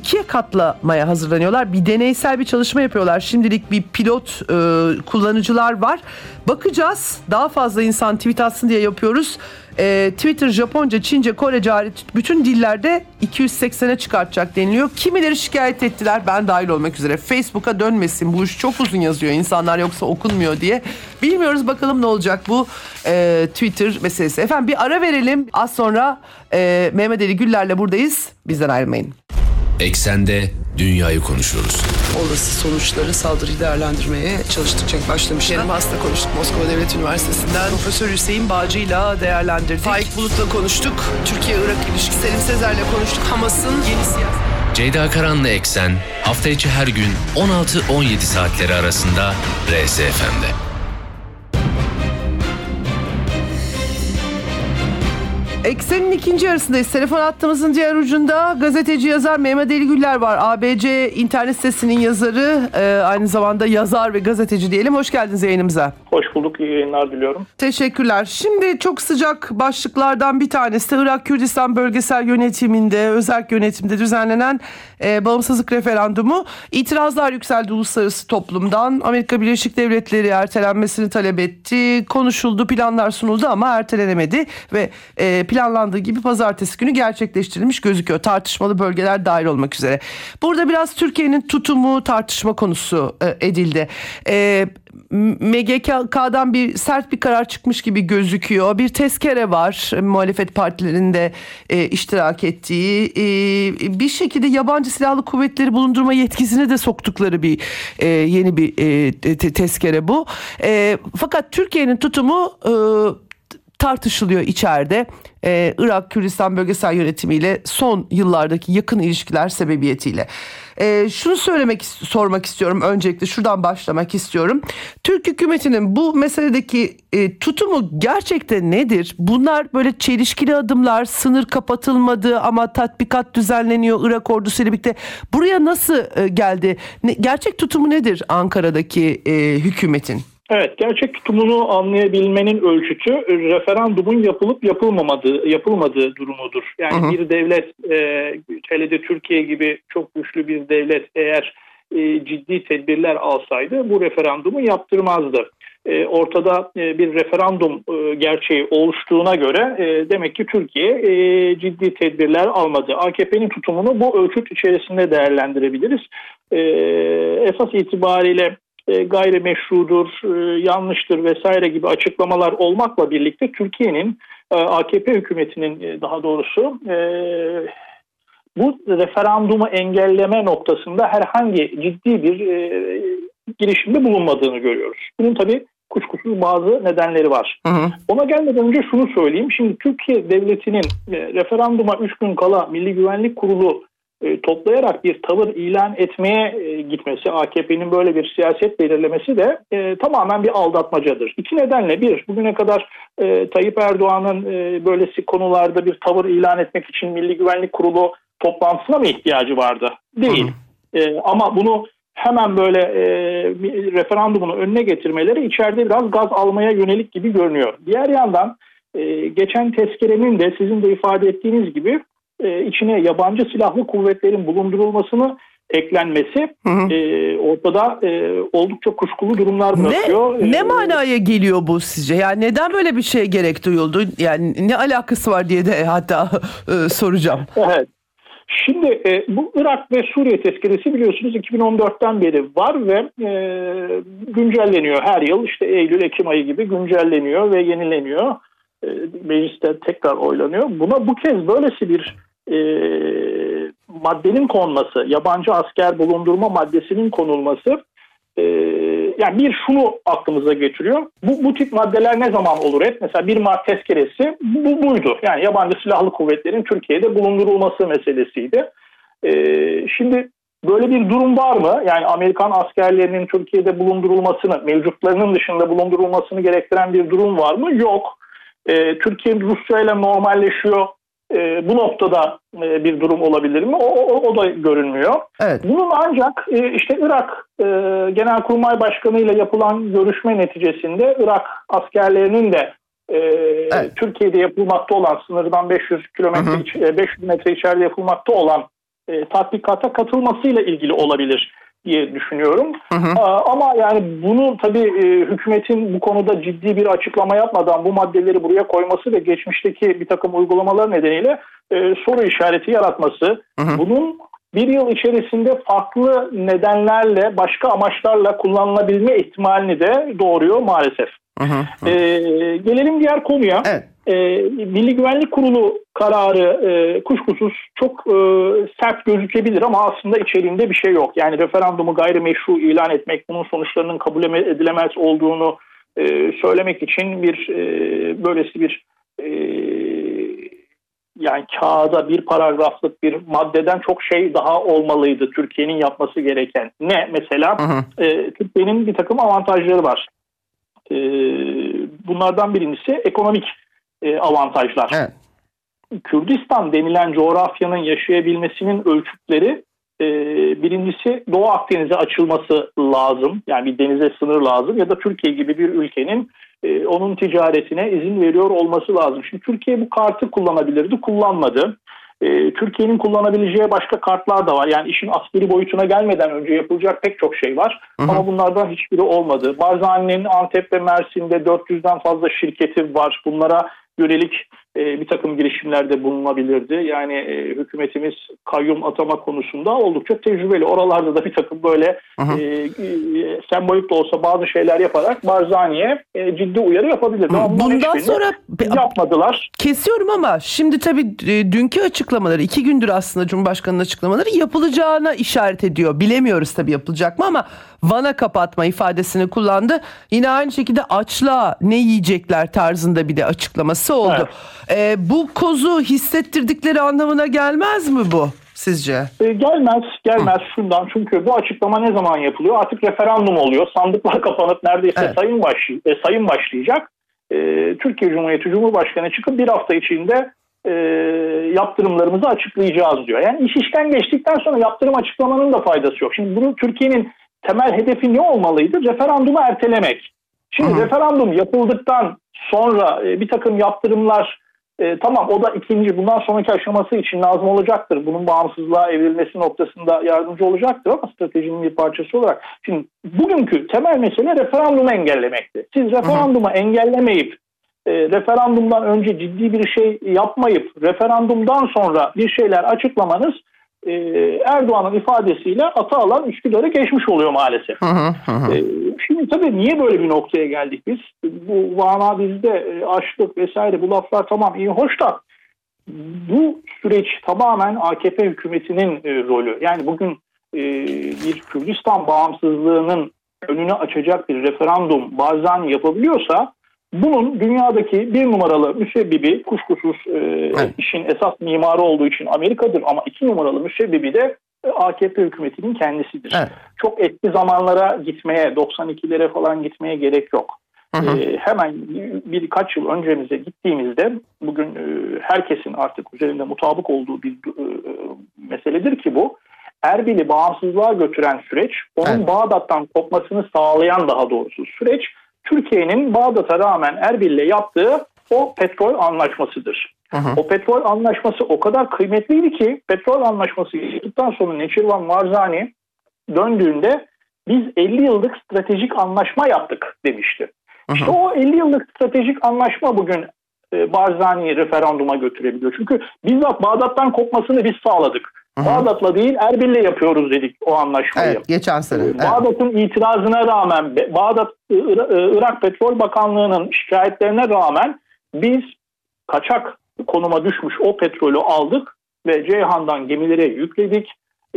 2'ye katlamaya hazırlanıyorlar. Bir deneysel bir çalışma yapıyorlar. Şimdilik bir pilot kullanıcılar var. Bakacağız. Daha fazla insan tweet atsın diye yapıyoruz. Twitter Japonca, Çince, Korece hariç bütün dillerde 280'e çıkartacak deniliyor. Kimileri şikayet ettiler, ben dahil olmak üzere. Facebook'a dönmesin, bu iş çok uzun yazıyor insanlar, yoksa okunmuyor diye. Bilmiyoruz, bakalım ne olacak bu Twitter meselesi. Efendim bir ara verelim. Az sonra Mehmet Ali Güller'le buradayız. Bizden ayrılmayın. Eksende dünyayı konuşuyoruz. Olası sonuçları, saldırıyı değerlendirmeye çalıştıkça başlamış. Kerim Has'la konuştuk, Moskova Devlet Üniversitesi'nden. Profesör Hüseyin Bağcı'yla değerlendirdik. Faik Bulut'la konuştuk. Türkiye-Irak ilişkisi. Selim Sezer'le konuştuk. Hamas'ın yeni siyaset. Ceyda Karan'la Eksen hafta içi her gün 16-17 saatleri arasında RSFM'de. Eksen'in ikinci yarısındayız. Telefon hattımızın diğer ucunda gazeteci yazar Mehmet Ali Güller var. ABC internet sitesinin yazarı, aynı zamanda yazar ve gazeteci diyelim. Hoş geldiniz yayınımıza. Hoş bulduk, iyi yayınlar diliyorum. Teşekkürler. Şimdi çok sıcak başlıklardan bir tanesi de Irak Kürdistan Bölgesel Yönetiminde, özerk yönetimde düzenlenen bağımsızlık referandumu. İtirazlar yükseldi uluslararası toplumdan. Amerika Birleşik Devletleri ertelenmesini talep etti. Konuşuldu, planlar sunuldu ama ertelenemedi ve planlandığı gibi pazartesi günü gerçekleştirilmiş gözüküyor. Tartışmalı bölgeler dahil olmak üzere. Burada biraz Türkiye'nin tutumu tartışma konusu edildi. MGK'dan sert bir karar çıkmış gibi gözüküyor. Bir tezkere var muhalefet partilerinde iştirak ettiği. Bir şekilde yabancı silahlı kuvvetleri bulundurma yetkisini de soktukları yeni bir tezkere bu. Fakat Türkiye'nin tutumu tartışılıyor içeride. Irak Kürdistan Bölgesel Yönetimi ile son yıllardaki yakın ilişkiler sebebiyetiyle. Şunu sormak istiyorum öncelikle, şuradan başlamak istiyorum. Türk hükümetinin bu meseledeki tutumu gerçekten nedir? Bunlar böyle çelişkili adımlar, sınır kapatılmadı ama tatbikat düzenleniyor Irak ordusuyla birlikte. Buraya nasıl geldi? Gerçek tutumu nedir Ankara'daki hükümetin? Evet, gerçek tutumunu anlayabilmenin ölçütü referandumun yapılıp yapılmadığı durumudur. Yani bir devlet, hele de Türkiye gibi çok güçlü bir devlet eğer ciddi tedbirler alsaydı bu referandumu yaptırmazdı. Ortada bir referandum gerçeği oluştuğuna göre demek ki Türkiye ciddi tedbirler almadı. AKP'nin tutumunu bu ölçüt içerisinde değerlendirebiliriz. Esas itibariyle gayrimeşrudur, yanlıştır vesaire gibi açıklamalar olmakla birlikte Türkiye'nin, AKP hükümetinin daha doğrusu bu referandumu engelleme noktasında herhangi ciddi bir girişimde bulunmadığını görüyoruz. Bunun tabii kuşkusuz bazı nedenleri var. Ona gelmeden önce şunu söyleyeyim. Şimdi Türkiye Devleti'nin referanduma 3 gün kala Milli Güvenlik Kurulu toplayarak bir tavır ilan etmeye gitmesi, AKP'nin böyle bir siyaset belirlemesi de tamamen bir aldatmacadır. İki nedenle: bir, bugüne kadar Tayyip Erdoğan'ın böylesi konularda bir tavır ilan etmek için Milli Güvenlik Kurulu toplantısına mı ihtiyacı vardı? Değil. Ama bunu hemen böyle referandumun önüne getirmeleri içeride biraz gaz almaya yönelik gibi görünüyor. Diğer yandan geçen tezkerenin de sizin de ifade ettiğiniz gibi içine yabancı silahlı kuvvetlerin bulundurulmasını eklenmesi ortada oldukça kuşkulu durumlar bırakıyor. Ne manaya geliyor bu sizce? Yani neden böyle bir şeye gerek duyuldu? Yani ne alakası var diye de hatta soracağım. Evet. Şimdi bu Irak ve Suriye tezkeresi biliyorsunuz 2014'ten beri var ve güncelleniyor her yıl. İşte Eylül-Ekim ayı gibi güncelleniyor ve yenileniyor. Mecliste tekrar oylanıyor. Buna bu kez böylesi bir maddenin konması, yabancı asker bulundurma maddesinin konulması yani bir şunu aklımıza getiriyor. Bu tip maddeler ne zaman olur hep? Mesela 1 Mart tezkeresi buydu. Yani yabancı silahlı kuvvetlerin Türkiye'de bulundurulması meselesiydi. Şimdi böyle bir durum var mı? Yani Amerikan askerlerinin Türkiye'de bulundurulmasını, mevcutlarının dışında bulundurulmasını gerektiren bir durum var mı? Yok. Türkiye Rusya ile normalleşiyor. Bu noktada bir durum olabilir mi? O da görünmüyor. Evet. Bunun ancak işte Irak Genelkurmay Başkanı ile yapılan görüşme neticesinde Irak askerlerinin de evet, Türkiye'de yapılmakta olan sınırdan 500 metre içeride yapılmakta olan tatbikata katılmasıyla ilgili olabilir diye düşünüyorum. Ama yani bunu tabii hükümetin bu konuda ciddi bir açıklama yapmadan bu maddeleri buraya koyması ve geçmişteki bir takım uygulamalar nedeniyle soru işareti yaratması, bunun bir yıl içerisinde farklı nedenlerle, başka amaçlarla kullanılabilme ihtimalini de doğuruyor maalesef. Gelelim diğer konuya. Evet. Milli Güvenlik Kurulu kararı kuşkusuz çok sert gözükebilir ama aslında içeriğinde bir şey yok. Yani referandumu gayrimeşru ilan etmek, bunun sonuçlarının kabul edilemez olduğunu söylemek için böylesi bir yani kağıda bir paragraflık bir maddeden çok şey daha olmalıydı Türkiye'nin yapması gereken. Ne mesela? Türkiye'nin bir takım avantajları var. Bunlardan birincisi ekonomik avantajlar. Evet. Kürdistan denilen coğrafyanın yaşayabilmesinin ölçütleri birincisi Doğu Akdeniz'e açılması lazım. Yani bir denize sınır lazım ya da Türkiye gibi bir ülkenin onun ticaretine izin veriyor olması lazım. Şimdi Türkiye bu kartı kullanabilirdi, kullanmadı. Türkiye'nin kullanabileceği başka kartlar da var. Yani işin askeri boyutuna gelmeden önce yapılacak pek çok şey var. Ama bunlardan hiçbiri olmadı. Barzani'nin Antep ve Mersin'de 400'den fazla şirketi var. Bunlara yönelik bir takım girişimlerde bulunabilirdi. Yani hükümetimiz kayyum atama konusunda oldukça tecrübeli. Oralarda da bir takım böyle sembolik de olsa bazı şeyler yaparak Barzani'ye ciddi uyarı yapabilirdi. Ama bundan sonra yapmadılar. Kesiyorum ama şimdi tabii dünkü açıklamaları, 2 gündür aslında Cumhurbaşkanı'nın açıklamaları yapılacağına işaret ediyor. Bilemiyoruz tabii yapılacak mı ama Van'a kapatma ifadesini kullandı. Yine aynı şekilde açlığa ne yiyecekler tarzında bir de açıklaması oldu. Evet. Bu kozu hissettirdikleri anlamına gelmez mi bu sizce? Gelmez şundan, çünkü bu açıklama ne zaman yapılıyor? Artık referandum oluyor. Sandıklar kapanıp neredeyse sayım başlayacak. Türkiye Cumhuriyeti Cumhurbaşkanı çıkıp bir hafta içinde yaptırımlarımızı açıklayacağız diyor. Yani iş işten geçtikten sonra yaptırım açıklamanın da faydası yok. Şimdi bunu Türkiye'nin temel hedefi ne olmalıydı? Referandumu ertelemek. Şimdi referandum yapıldıktan sonra bir takım yaptırımlar tamam, o da bundan sonraki aşaması için lazım olacaktır. Bunun bağımsızlığa evrilmesi noktasında yardımcı olacaktır ama stratejinin bir parçası olarak. Şimdi bugünkü temel mesele referandumu engellemekti. Siz referandumu engellemeyip referandumdan önce ciddi bir şey yapmayıp referandumdan sonra bir şeyler açıklamanız Erdoğan'ın ifadesiyle ata alan Üsküdar'ı geçmiş oluyor maalesef. Şimdi tabii niye böyle bir noktaya geldik biz? Bu Van'a bizde açlık vesaire bu laflar tamam iyi hoş da bu süreç tamamen AKP hükümetinin rolü. Yani bugün bir Kürdistan bağımsızlığının önünü açacak bir referandum Barzani yapabiliyorsa bunun dünyadaki bir numaralı müsebbibi kuşkusuz işin esas mimarı olduğu için Amerika'dır ama 2 numaralı müsebbibi de AKP hükümetinin kendisidir. Evet. Çok eski zamanlara gitmeye, 92'lere falan gitmeye gerek yok. Hemen birkaç yıl öncemize gittiğimizde bugün herkesin artık üzerinde mutabık olduğu bir meseledir ki bu. Erbil'i bağımsızlığa götüren süreç, onun Bağdat'tan kopmasını sağlayan daha doğrusu süreç, Türkiye'nin Bağdat'a rağmen Erbil'le yaptığı o petrol anlaşmasıdır. O petrol anlaşması o kadar kıymetliydi ki petrol anlaşması yapıldıktan sonra Neçirvan Barzani döndüğünde biz 50 yıllık stratejik anlaşma yaptık demişti. İşte o 50 yıllık stratejik anlaşma bugün Barzani'yi referanduma götürebiliyor. Çünkü bizzat Bağdat'tan kopmasını biz sağladık. Bağdat'la değil Erbil'le yapıyoruz dedik o anlaşmayı. Evet, geçen sene. Bağdat'ın itirazına rağmen, Irak Petrol Bakanlığı'nın şikayetlerine rağmen biz kaçak konuma düşmüş o petrolü aldık ve Ceyhan'dan gemilere yükledik.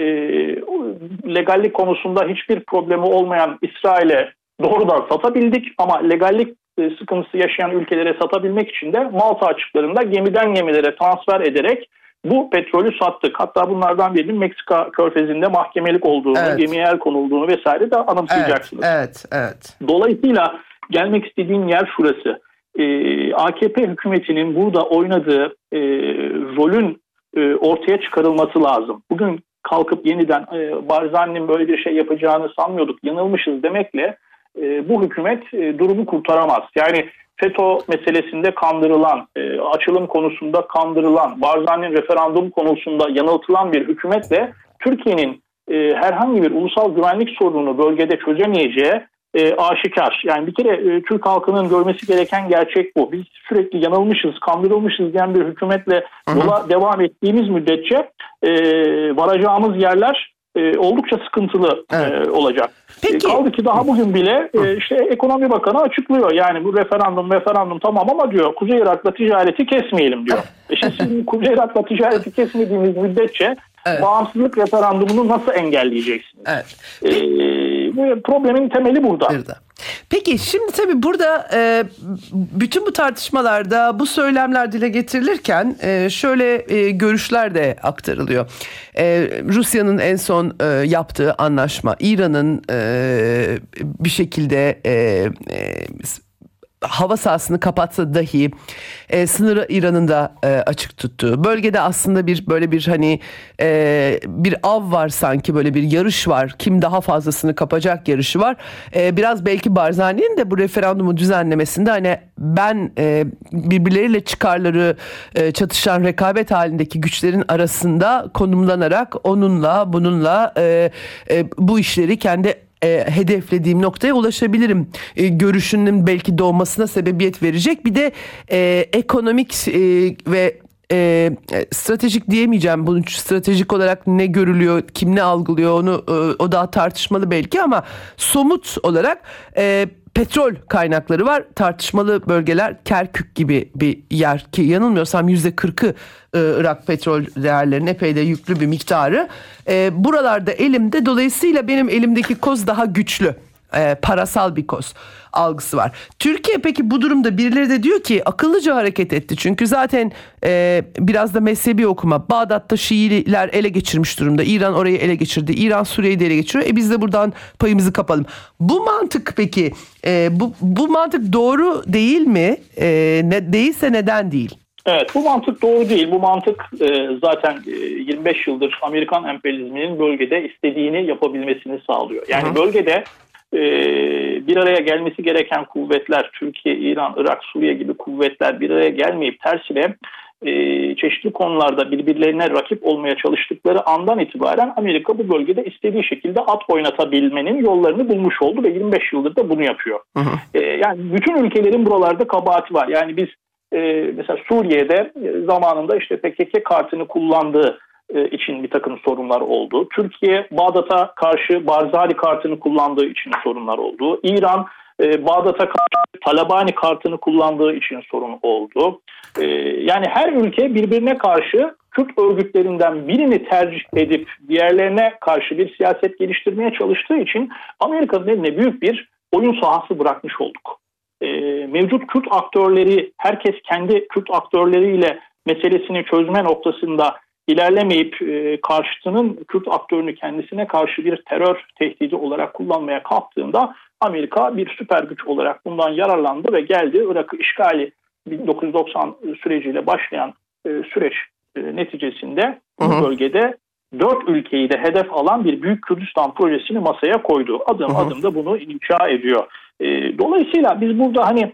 Legallik konusunda hiçbir problemi olmayan İsrail'e doğrudan satabildik ama legallik sıkıntısı yaşayan ülkelere satabilmek için de Malta açıklarında gemiden gemilere transfer ederek bu petrolü sattık. Hatta bunlardan birinin Meksika körfezinde mahkemelik olduğunu, gemiye el konulduğunu vesaire de anımsayacaksınız. Evet. Dolayısıyla gelmek istediğim yer şurası. AKP hükümetinin burada oynadığı rolün ortaya çıkarılması lazım. Bugün kalkıp yeniden Barzani'nin böyle bir şey yapacağını sanmıyorduk, yanılmışız demekle bu hükümet durumu kurtaramaz. Yani FETÖ meselesinde kandırılan, açılım konusunda kandırılan, Barzani'nin referandum konusunda yanıltılan bir hükümetle Türkiye'nin herhangi bir ulusal güvenlik sorununu bölgede çözemeyeceği aşikar. Yani bir kere Türk halkının görmesi gereken gerçek bu. Biz sürekli yanılmışız, kandırılmışız diyen bir hükümetle yola devam ettiğimiz müddetçe varacağımız yerler oldukça sıkıntılı olacak. Peki. Kaldı ki daha bugün bile işte Ekonomi Bakanı açıklıyor. Yani bu referandum tamam ama diyor Kuzey Irak'la ticareti kesmeyelim diyor. Şimdi sizin Kuzey Irak'la ticareti kesmediğiniz müddetçe bağımsızlık referandumunu nasıl engelleyeceksiniz? Problemin temeli burada. Peki şimdi tabii burada bütün bu tartışmalarda bu söylemler dile getirilirken şöyle görüşler de aktarılıyor. Rusya'nın en son yaptığı anlaşma, İran'ın bir şekilde hava sahasını kapatsa dahi sınırı İran'ın da açık tuttuğu. Bölgede aslında böyle bir hani bir av var, sanki böyle bir yarış var. Kim daha fazlasını kapacak yarışı var. Biraz belki Barzani'nin de bu referandumu düzenlemesinde hani ben birbirleriyle çıkarları çatışan rekabet halindeki güçlerin arasında konumlanarak onunla bununla bu işleri kendi hedeflediğim noktaya ulaşabilirim görüşünün belki doğmasına sebebiyet verecek. Bir de ekonomik ve stratejik diyemeyeceğim. Bunun stratejik olarak ne görülüyor, kim ne algılıyor onu o daha tartışmalı belki, ama somut olarak petrol kaynakları var. Tartışmalı bölgeler, Kerkük gibi bir yer ki yanılmıyorsam %40'ı Irak petrol değerlerinin epey de yüklü bir miktarı. Buralarda elimde, dolayısıyla benim elimdeki koz daha güçlü. Parasal bir koz algısı var. Türkiye peki bu durumda, birileri de diyor ki akıllıca hareket etti. Çünkü zaten biraz da mezhebi okuma. Bağdat'ta Şiiler ele geçirmiş durumda. İran orayı ele geçirdi. İran Suriye'yi de ele geçiriyor. Biz de buradan payımızı kapalım. Bu mantık peki bu mantık doğru değil mi? Değilse neden değil? Evet, bu mantık doğru değil. Bu mantık zaten 25 yıldır Amerikan emperyalizminin bölgede istediğini yapabilmesini sağlıyor. Yani bölgede bir araya gelmesi gereken kuvvetler, Türkiye, İran, Irak, Suriye gibi kuvvetler bir araya gelmeyip tersine çeşitli konularda birbirlerine rakip olmaya çalıştıkları andan itibaren Amerika bu bölgede istediği şekilde at oynatabilmenin yollarını bulmuş oldu ve 25 yıldır da bunu yapıyor. Yani bütün ülkelerin buralarda kabahati var. Yani biz mesela Suriye'de zamanında işte PKK kartını kullandığı için bir takım sorunlar oldu. Türkiye Bağdat'a karşı Barzani kartını kullandığı için sorunlar oldu. İran Bağdat'a karşı Talabani kartını kullandığı için sorun oldu. Yani her ülke birbirine karşı Kürt örgütlerinden birini tercih edip diğerlerine karşı bir siyaset geliştirmeye çalıştığı için Amerika'nın eline büyük bir oyun sahası bırakmış olduk. Mevcut Kürt aktörleri, herkes kendi Kürt aktörleriyle meselesini çözme noktasında ilerlemeyip karşıtının Kürt aktörünü kendisine karşı bir terör tehdidi olarak kullanmaya kalktığında Amerika bir süper güç olarak bundan yararlandı ve geldi Irak'ı işgali 1990 süreciyle başlayan süreç neticesinde bu bölgede 4 ülkeyi de hedef alan bir Büyük Kürdistan projesini masaya koydu. Adım adım da bunu inşa ediyor. Dolayısıyla biz burada hani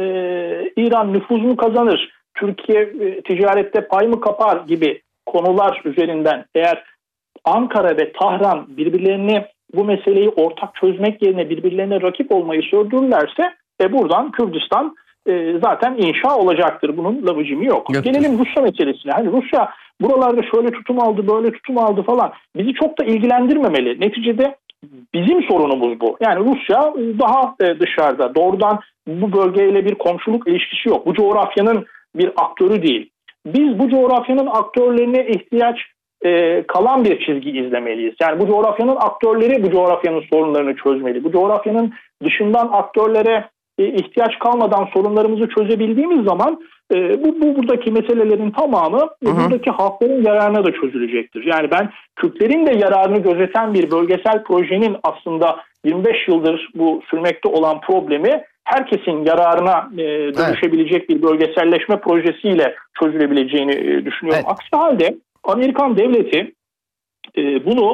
İran nüfuz mu kazanır, Türkiye ticarette pay mı kapar gibi konular üzerinden eğer Ankara ve Tahran birbirlerini bu meseleyi ortak çözmek yerine birbirlerine rakip olmayı sürdürürlerse buradan Kürdistan zaten inşa olacaktır. Bunun lavıcımı yok. Gelelim Rusya meselesine. Hani Rusya buralarda şöyle tutum aldı, böyle tutum aldı falan. Bizi çok da ilgilendirmemeli. Neticede bizim sorunumuz bu. Yani Rusya daha dışarıda. Doğrudan bu bölgeyle bir komşuluk ilişkisi yok. Bu coğrafyanın bir aktörü değil. Biz bu coğrafyanın aktörlerine ihtiyaç kalan bir çizgi izlemeliyiz. Yani bu coğrafyanın aktörleri bu coğrafyanın sorunlarını çözmeli. Bu coğrafyanın dışından aktörlere ihtiyaç kalmadan sorunlarımızı çözebildiğimiz zaman buradaki meselelerin tamamı buradaki halkların yararına da çözülecektir. Yani ben Kürtlerin de yararını gözeten bir bölgesel projenin aslında 25 yıldır bu sürmekte olan problemi herkesin yararına dönüşebilecek bir bölgeselleşme projesiyle çözülebileceğini düşünüyorum. Evet. Aksi halde Amerikan devleti bunu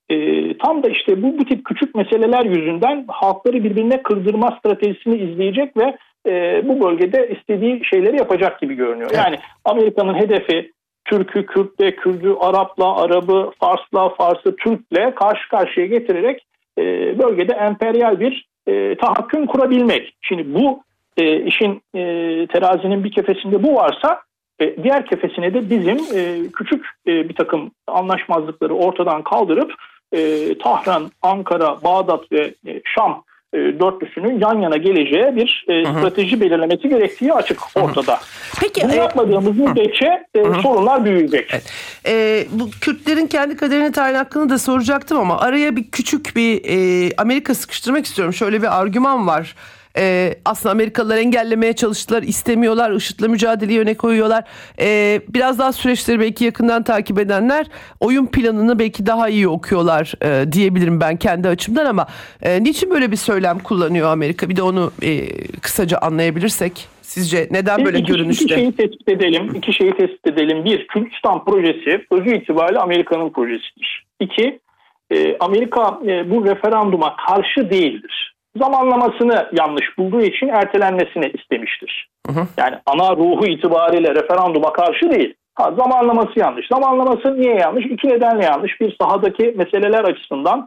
tam da işte bu tip küçük meseleler yüzünden halkları birbirine kırdırma stratejisini izleyecek ve bu bölgede istediği şeyleri yapacak gibi görünüyor. Yani Amerika'nın hedefi Türk'ü, Kürt'le, Kürt'ü, Arap'la, Arap'ı, Fars'la, Fars'ı, Türk'le karşı karşıya getirerek bölgede emperyal bir tahakküm kurabilmek. Şimdi bu işin terazinin bir kefesinde bu varsa diğer kefesine de bizim küçük bir takım anlaşmazlıkları ortadan kaldırıp Tahran, Ankara, Bağdat ve Şam dörtlüsünün yan yana geleceği bir strateji belirlemesi gerektiği açık ortada. Peki, bunu yapmadığımız müddetçe sorunlar büyüyecek. Bu Kürtlerin kendi kaderini tayin hakkını da soracaktım ama araya bir küçük bir Amerika sıkıştırmak istiyorum. Şöyle bir argüman var. Aslında Amerikalılar engellemeye çalıştılar, istemiyorlar, IŞİD'le mücadeleyi öne koyuyorlar. Biraz daha süreçleri belki yakından takip edenler oyun planını belki daha iyi okuyorlar diyebilirim ben kendi açımdan ama niçin böyle bir söylem kullanıyor Amerika? Bir de onu kısaca anlayabilirsek. Sizce neden böyle görünüşte? İki şeyi tespit edelim. Bir, Kürdistan projesi özü itibariyle Amerika'nın projesidir. İki, Amerika bu referanduma karşı değildir. Zamanlamasını yanlış bulduğu için ertelenmesini istemiştir. Yani ana ruhu itibariyle referanduma karşı değil. Zamanlaması yanlış. Zamanlaması niye yanlış? İki nedenle yanlış. Bir, sahadaki meseleler açısından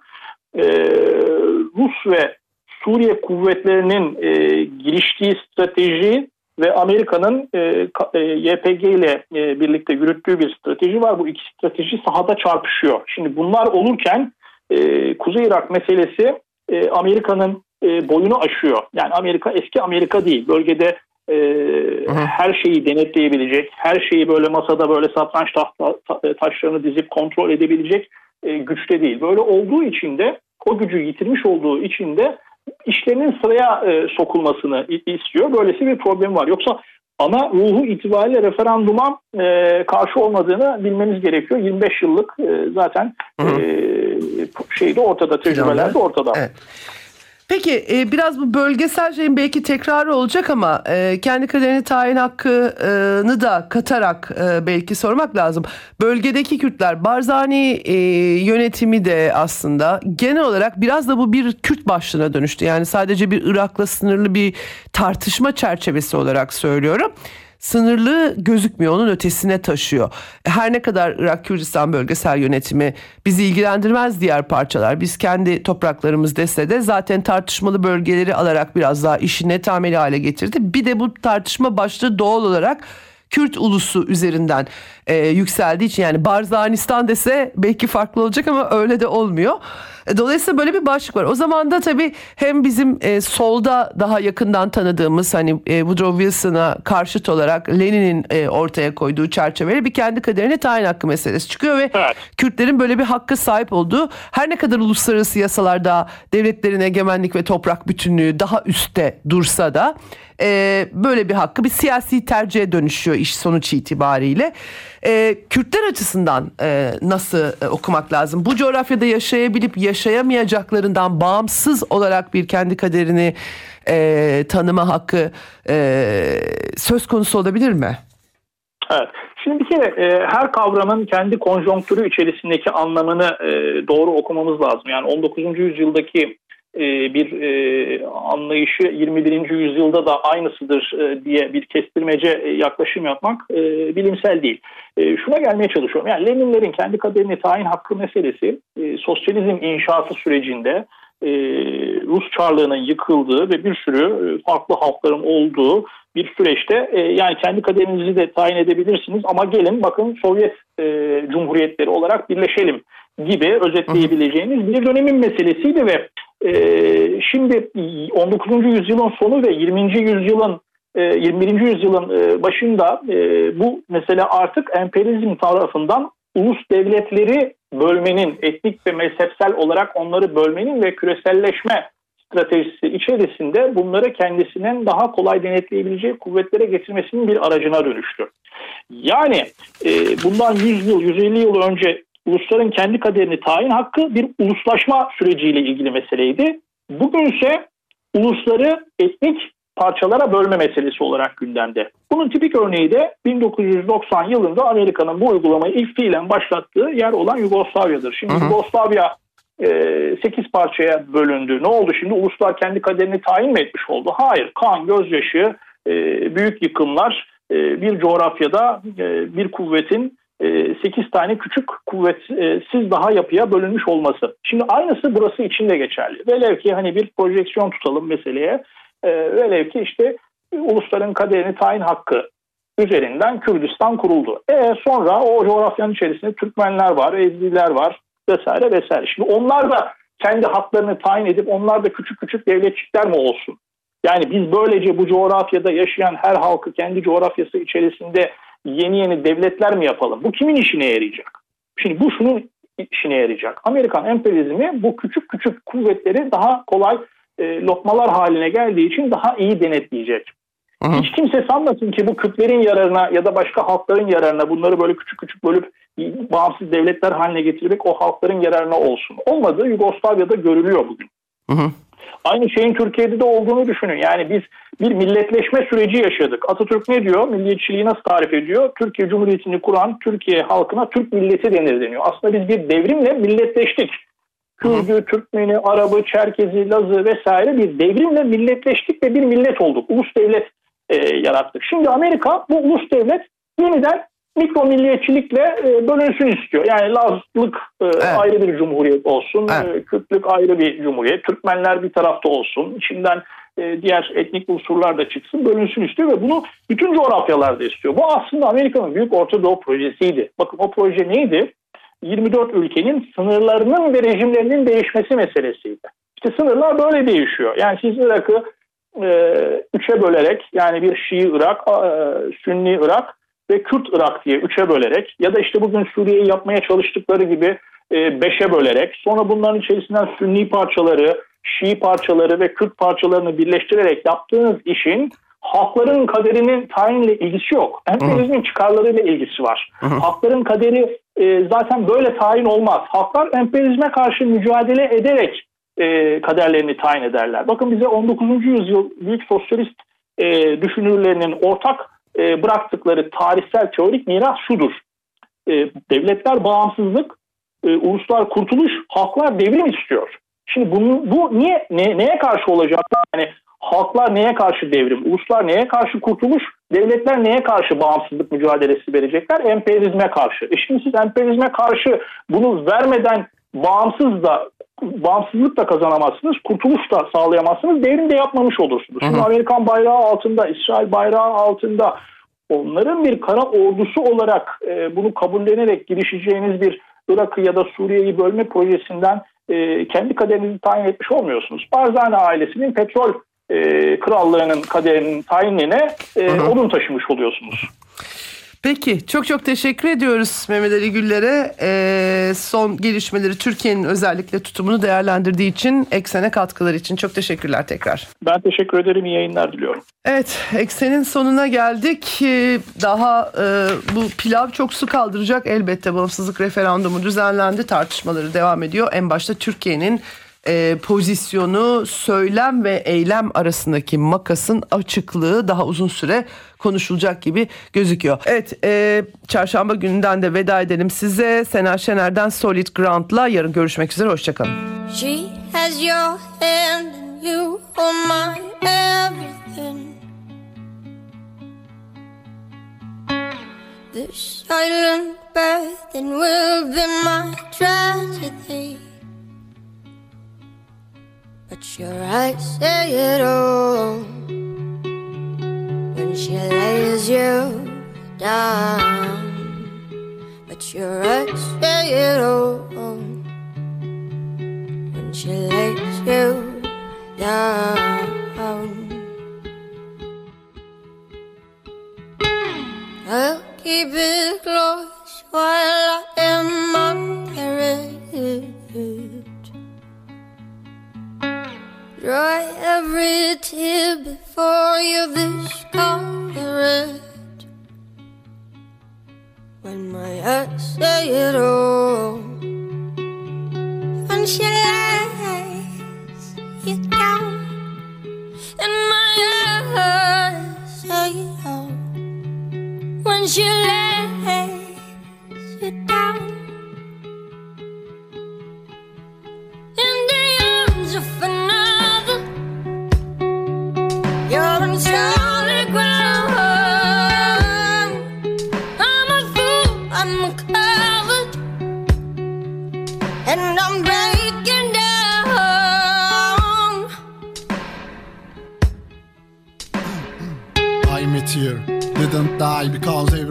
Rus ve Suriye kuvvetlerinin giriştiği strateji ve Amerika'nın YPG ile birlikte yürüttüğü bir strateji var. Bu iki strateji sahada çarpışıyor. Şimdi bunlar olurken Kuzey Irak meselesi Amerika'nın boyunu aşıyor. Yani Amerika eski Amerika değil. Bölgede her şeyi denetleyebilecek, her şeyi böyle masada böyle satranç taşlarını dizip kontrol edebilecek güçte değil. Böyle olduğu için de o gücü yitirmiş olduğu için de işlerinin sıraya sokulmasını istiyor. Böylesi bir problem var. Yoksa ana ruhu itibariyle referanduma karşı olmadığını bilmemiz gerekiyor. 25 yıllık zaten şeyde ortada, tecrübeler de ortada. Evet. Peki biraz bu bölgesel şeyin belki tekrarı olacak ama kendi kaderini tayin hakkını da katarak belki sormak lazım. Bölgedeki Kürtler, Barzani yönetimi de aslında genel olarak biraz da bu bir Kürt başlığına dönüştü. Yani sadece bir Irak'la sınırlı bir tartışma çerçevesi olarak söylüyorum. Sınırlı gözükmüyor, onun ötesine taşıyor. Her ne kadar Irak Kürdistan bölgesel yönetimi bizi ilgilendirmez diğer parçalar, biz kendi topraklarımız dese de zaten tartışmalı bölgeleri alarak biraz daha işi netameli hale getirdi. Bir de bu tartışma başlığı doğal olarak Kürt ulusu üzerinden yükseldiği için, yani Barzanistan dese belki farklı olacak ama öyle de olmuyor. Dolayısıyla böyle bir başlık var. O zaman da tabii hem bizim solda daha yakından tanıdığımız hani Woodrow Wilson'a karşıt olarak Lenin'in ortaya koyduğu çerçeveyle bir kendi kaderine tayin hakkı meselesi çıkıyor ve Kürtlerin böyle bir hakka sahip olduğu, her ne kadar uluslararası yasalarda devletlerin egemenlik ve toprak bütünlüğü daha üstte dursa da böyle bir hakkı bir siyasi tercihe dönüşüyor iş sonuç itibariyle. Kürtler açısından nasıl okumak lazım? Bu coğrafyada yaşayabilip yaşayamayacaklarından bağımsız olarak bir kendi kaderini tanıma hakkı söz konusu olabilir mi? Evet. Şimdi bir kere her kavramın kendi konjonktürü içerisindeki anlamını doğru okumamız lazım. Yani 19. yüzyıldaki bir anlayışı 21. yüzyılda da aynısıdır diye bir kestirmece yaklaşım yapmak bilimsel değil. Şuna gelmeye çalışıyorum. Yani Leninlerin kendi kaderini tayin hakkı meselesi sosyalizm inşası sürecinde Rus Çarlığı'nın yıkıldığı ve bir sürü farklı halkların olduğu bir süreçte yani kendi kaderinizi de tayin edebilirsiniz ama gelin bakın Sovyet Cumhuriyetleri olarak birleşelim gibi özetleyebileceğiniz bir dönemin meselesiydi ve şimdi 19. yüzyılın sonu ve 21. yüzyılın başında bu mesele artık emperyalizm tarafından ulus devletleri bölmenin, etnik ve mezhepsel olarak onları bölmenin ve küreselleşme stratejisi içerisinde bunları kendisinden daha kolay denetleyebileceği kuvvetlere getirmesinin bir aracına dönüştü. Yani bundan 100 yıl, 150 yıl önce ulusların kendi kaderini tayin hakkı bir uluslaşma süreciyle ilgili meseleydi. Bugünse ulusları etnik parçalara bölme meselesi olarak gündemde. Bunun tipik örneği de 1990 yılında Amerika'nın bu uygulamayı ilk fiilen başlattığı yer olan Yugoslavya'dır. Şimdi Yugoslavya 8 parçaya bölündü. Ne oldu şimdi? Uluslar kendi kaderini tayin mi etmiş oldu? Hayır. Kan, gözyaşı, büyük yıkımlar, bir coğrafyada bir kuvvetin 8 tane küçük kuvvetsiz daha yapıya bölünmüş olması. Şimdi aynısı burası için de geçerli. Velev ki hani bir projeksiyon tutalım meseleye. Velev ki işte ulusların kaderini tayin hakkı üzerinden Kürdistan kuruldu. Sonra o coğrafyanın içerisinde Türkmenler var, Ezdiler var vesaire vesaire. Şimdi onlar da kendi haklarını tayin edip onlar da küçük küçük devletçikler mi olsun? Yani biz böylece bu coğrafyada yaşayan her halkı kendi coğrafyası içerisinde yeni yeni devletler mi yapalım? Bu kimin işine yarayacak? Şimdi bu şunun işine yarayacak. Amerikan emperyalizmi bu küçük küçük kuvvetleri daha kolay lokmalar haline geldiği için daha iyi denetleyecek. Hiç kimse sanmasın ki bu Kürtlerin yararına ya da başka halkların yararına bunları böyle küçük küçük bölüp bağımsız devletler haline getirmek o halkların yararına olsun. Olmadığı Yugoslavya'da görülüyor bugün. Aynı şeyin Türkiye'de de olduğunu düşünün. Yani biz bir milletleşme süreci yaşadık. Atatürk ne diyor? Milliyetçiliği nasıl tarif ediyor? Türkiye Cumhuriyeti'ni kuran Türkiye halkına Türk milleti denir deniyor. Aslında biz bir devrimle milletleştik. Kürdü, Türkmeni, Arabı, Çerkezi, Lazı vesaire bir devrimle milletleştik ve bir millet olduk. Ulus devlet yarattık. Şimdi Amerika bu ulus devlet yeniden mikro milliyetçilikle bölünsün istiyor. Yani Lazlık ayrı bir cumhuriyet olsun, Kürtlük ayrı bir cumhuriyet, Türkmenler bir tarafta olsun, içinden diğer etnik unsurlar da çıksın, bölünsün istiyor ve bunu bütün coğrafyalarda istiyor. Bu aslında Amerika'nın Büyük Orta Doğu projesiydi. Bakın o proje neydi? 24 ülkenin sınırlarının ve rejimlerinin değişmesi meselesiydi. İşte sınırlar böyle değişiyor. Yani siz Irak'ı 3'e bölerek, yani bir Şii Irak, Sünni Irak ve Kürt Irak diye 3'e bölerek ya da işte bugün Suriye'yi yapmaya çalıştıkları gibi 5'e bölerek, sonra bunların içerisinden Sünni parçaları, Şii parçaları ve Kürt parçalarını birleştirerek yaptığınız işin halkların kaderinin tayinle ilgisi yok. Emperyalizmin çıkarlarıyla ilgisi var. Halkların kaderi zaten böyle tayin olmaz. Halklar emperyalizme karşı mücadele ederek kaderlerini tayin ederler. Bakın bize 19. yüzyıl büyük sosyalist düşünürlerinin ortak bıraktıkları tarihsel teorik miras şudur. Devletler bağımsızlık, uluslar kurtuluş, halklar devrim istiyor. Şimdi bu neye karşı olacak? Yani halklar neye karşı devrim, uluslar neye karşı kurtuluş, devletler neye karşı bağımsızlık mücadelesi verecekler? Emperyalizme karşı. Şimdi siz emperyalizme karşı bunu vermeden bağımsızlık da kazanamazsınız, kurtuluş da sağlayamazsınız, devrim de yapmamış olursunuz. Şimdi Amerikan bayrağı altında, İsrail bayrağı altında onların bir kara ordusu olarak bunu kabullenerek girişeceğiniz bir Irak'ı ya da Suriye'yi bölme projesinden kendi kaderinizi tayin etmiş olmuyorsunuz. Barzani ailesinin petrol krallığının kaderinin tayinine odun taşımış oluyorsunuz. Peki, çok çok teşekkür ediyoruz Mehmet Ali Güller'e. Son gelişmeleri, Türkiye'nin özellikle tutumunu değerlendirdiği için, Eksen'e katkıları için çok teşekkürler tekrar. Ben teşekkür ederim, iyi yayınlar diliyorum. Evet, Eksen'in sonuna geldik. Daha bu pilav çok su kaldıracak elbette. Bağımsızlık referandumu düzenlendi, tartışmaları devam ediyor. En başta Türkiye'nin pozisyonu, söylem ve eylem arasındaki makasın açıklığı daha uzun süre konuşulacak gibi gözüküyor. Evet, çarşamba gününden de veda edelim size. Sena Şener'den Solid Ground'la yarın görüşmek üzere, hoşçakalın. She has your hand and you hold my everything. The silent burden will be my tragedy. But your eyes say it all when she lays you down. But your eyes say it all when she lays you down. I'll keep it close while I am under it. Dry every tear before you discover it. When my eyes say it all, when she lays you down, and my eyes say it all, when she lays you down.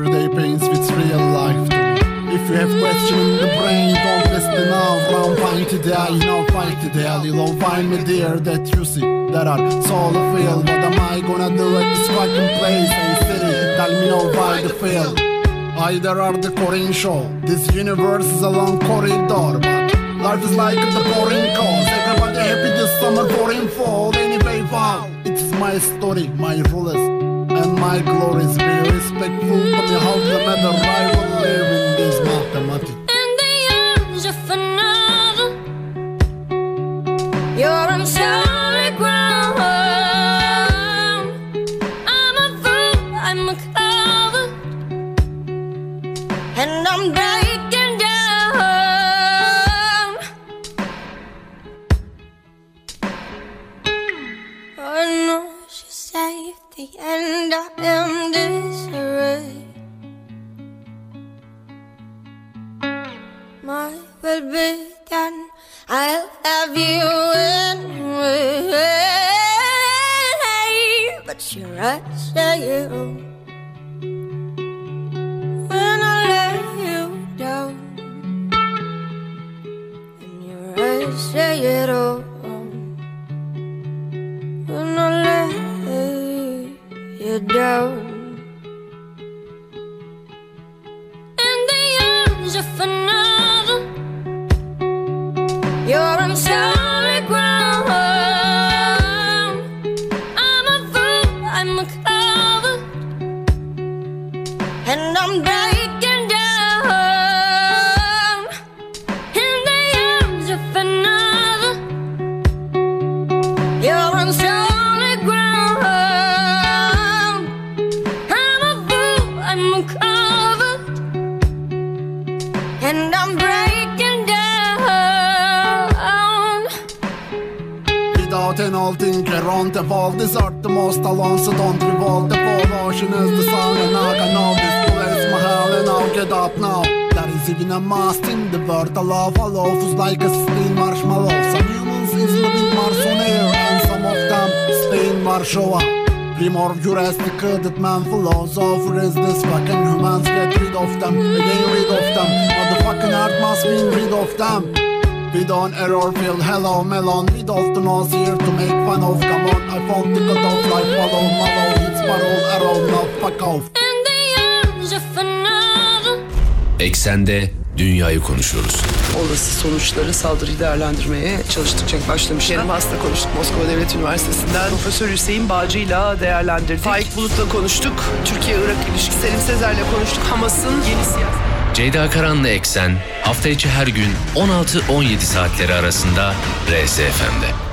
everyday pains with real life. If you have question in the brain, don't listen now. Round find today, you know fight today. You'll find me there that you see that are soul of feel. What am I gonna do at this fucking place? Hey city, tell me now why the fail. Either are the Korean show. This universe is a long corridor, but life is like the boring cause. Everybody happy this summer, boring fall. Anyway, wow, it's my story, my rules and my glories. Be respectful to me, how the matter I will live in this mathematics. In the arms of another, you're on solid ground. I'm a fool, I'm a coward, and I'm breaking down. I know she saved the end, I am disarray. My will be done, I'll have you anyway. But you're right, say you when I let you down. And you're right, say it all when I let you down. In the arms of another, you're on solid ground. I'm a fool, I'm a coward, and I'm breaking down. In the arms of another, you're on solid ground. I'm a fool, I'm a coward, and I'm breaking down. Without an all thinker on the wall, desert the most alone, so don't revolt. The fall ocean is the sound, and I can know this place my hell, and I'll get up now. There is even a mast in the world, a love, a love who's like a steam marshmallow. Some humans is living Mars on air, and some of them stay in Warsaw. Primor Jurassic that man philosopher is this fucking humans, get rid of them, again rid of them. Motherfucking art must be rid of them. We don't error feel hello melon. We don't know here to make fun of. Come on, I found the cut off like follow mallow. It's parole arrow, now fuck off. In the arms of another, Eksende dünyayı konuşuyoruz. Olası sonuçları saldırıyı değerlendirmeye çalıştıkça başlamış. Kerim Has'la konuştuk. Moskova Devlet Üniversitesi'nden Profesör Hüseyin Bağcı'yla değerlendirdik. Faik Bulut'la konuştuk. Türkiye-Irak ilişkisi. Selim Sezer'le konuştuk. Hamas'ın yeni siyaset. Ceyda Karan'la Eksen hafta içi her gün 16-17 saatleri arasında RSFM'de.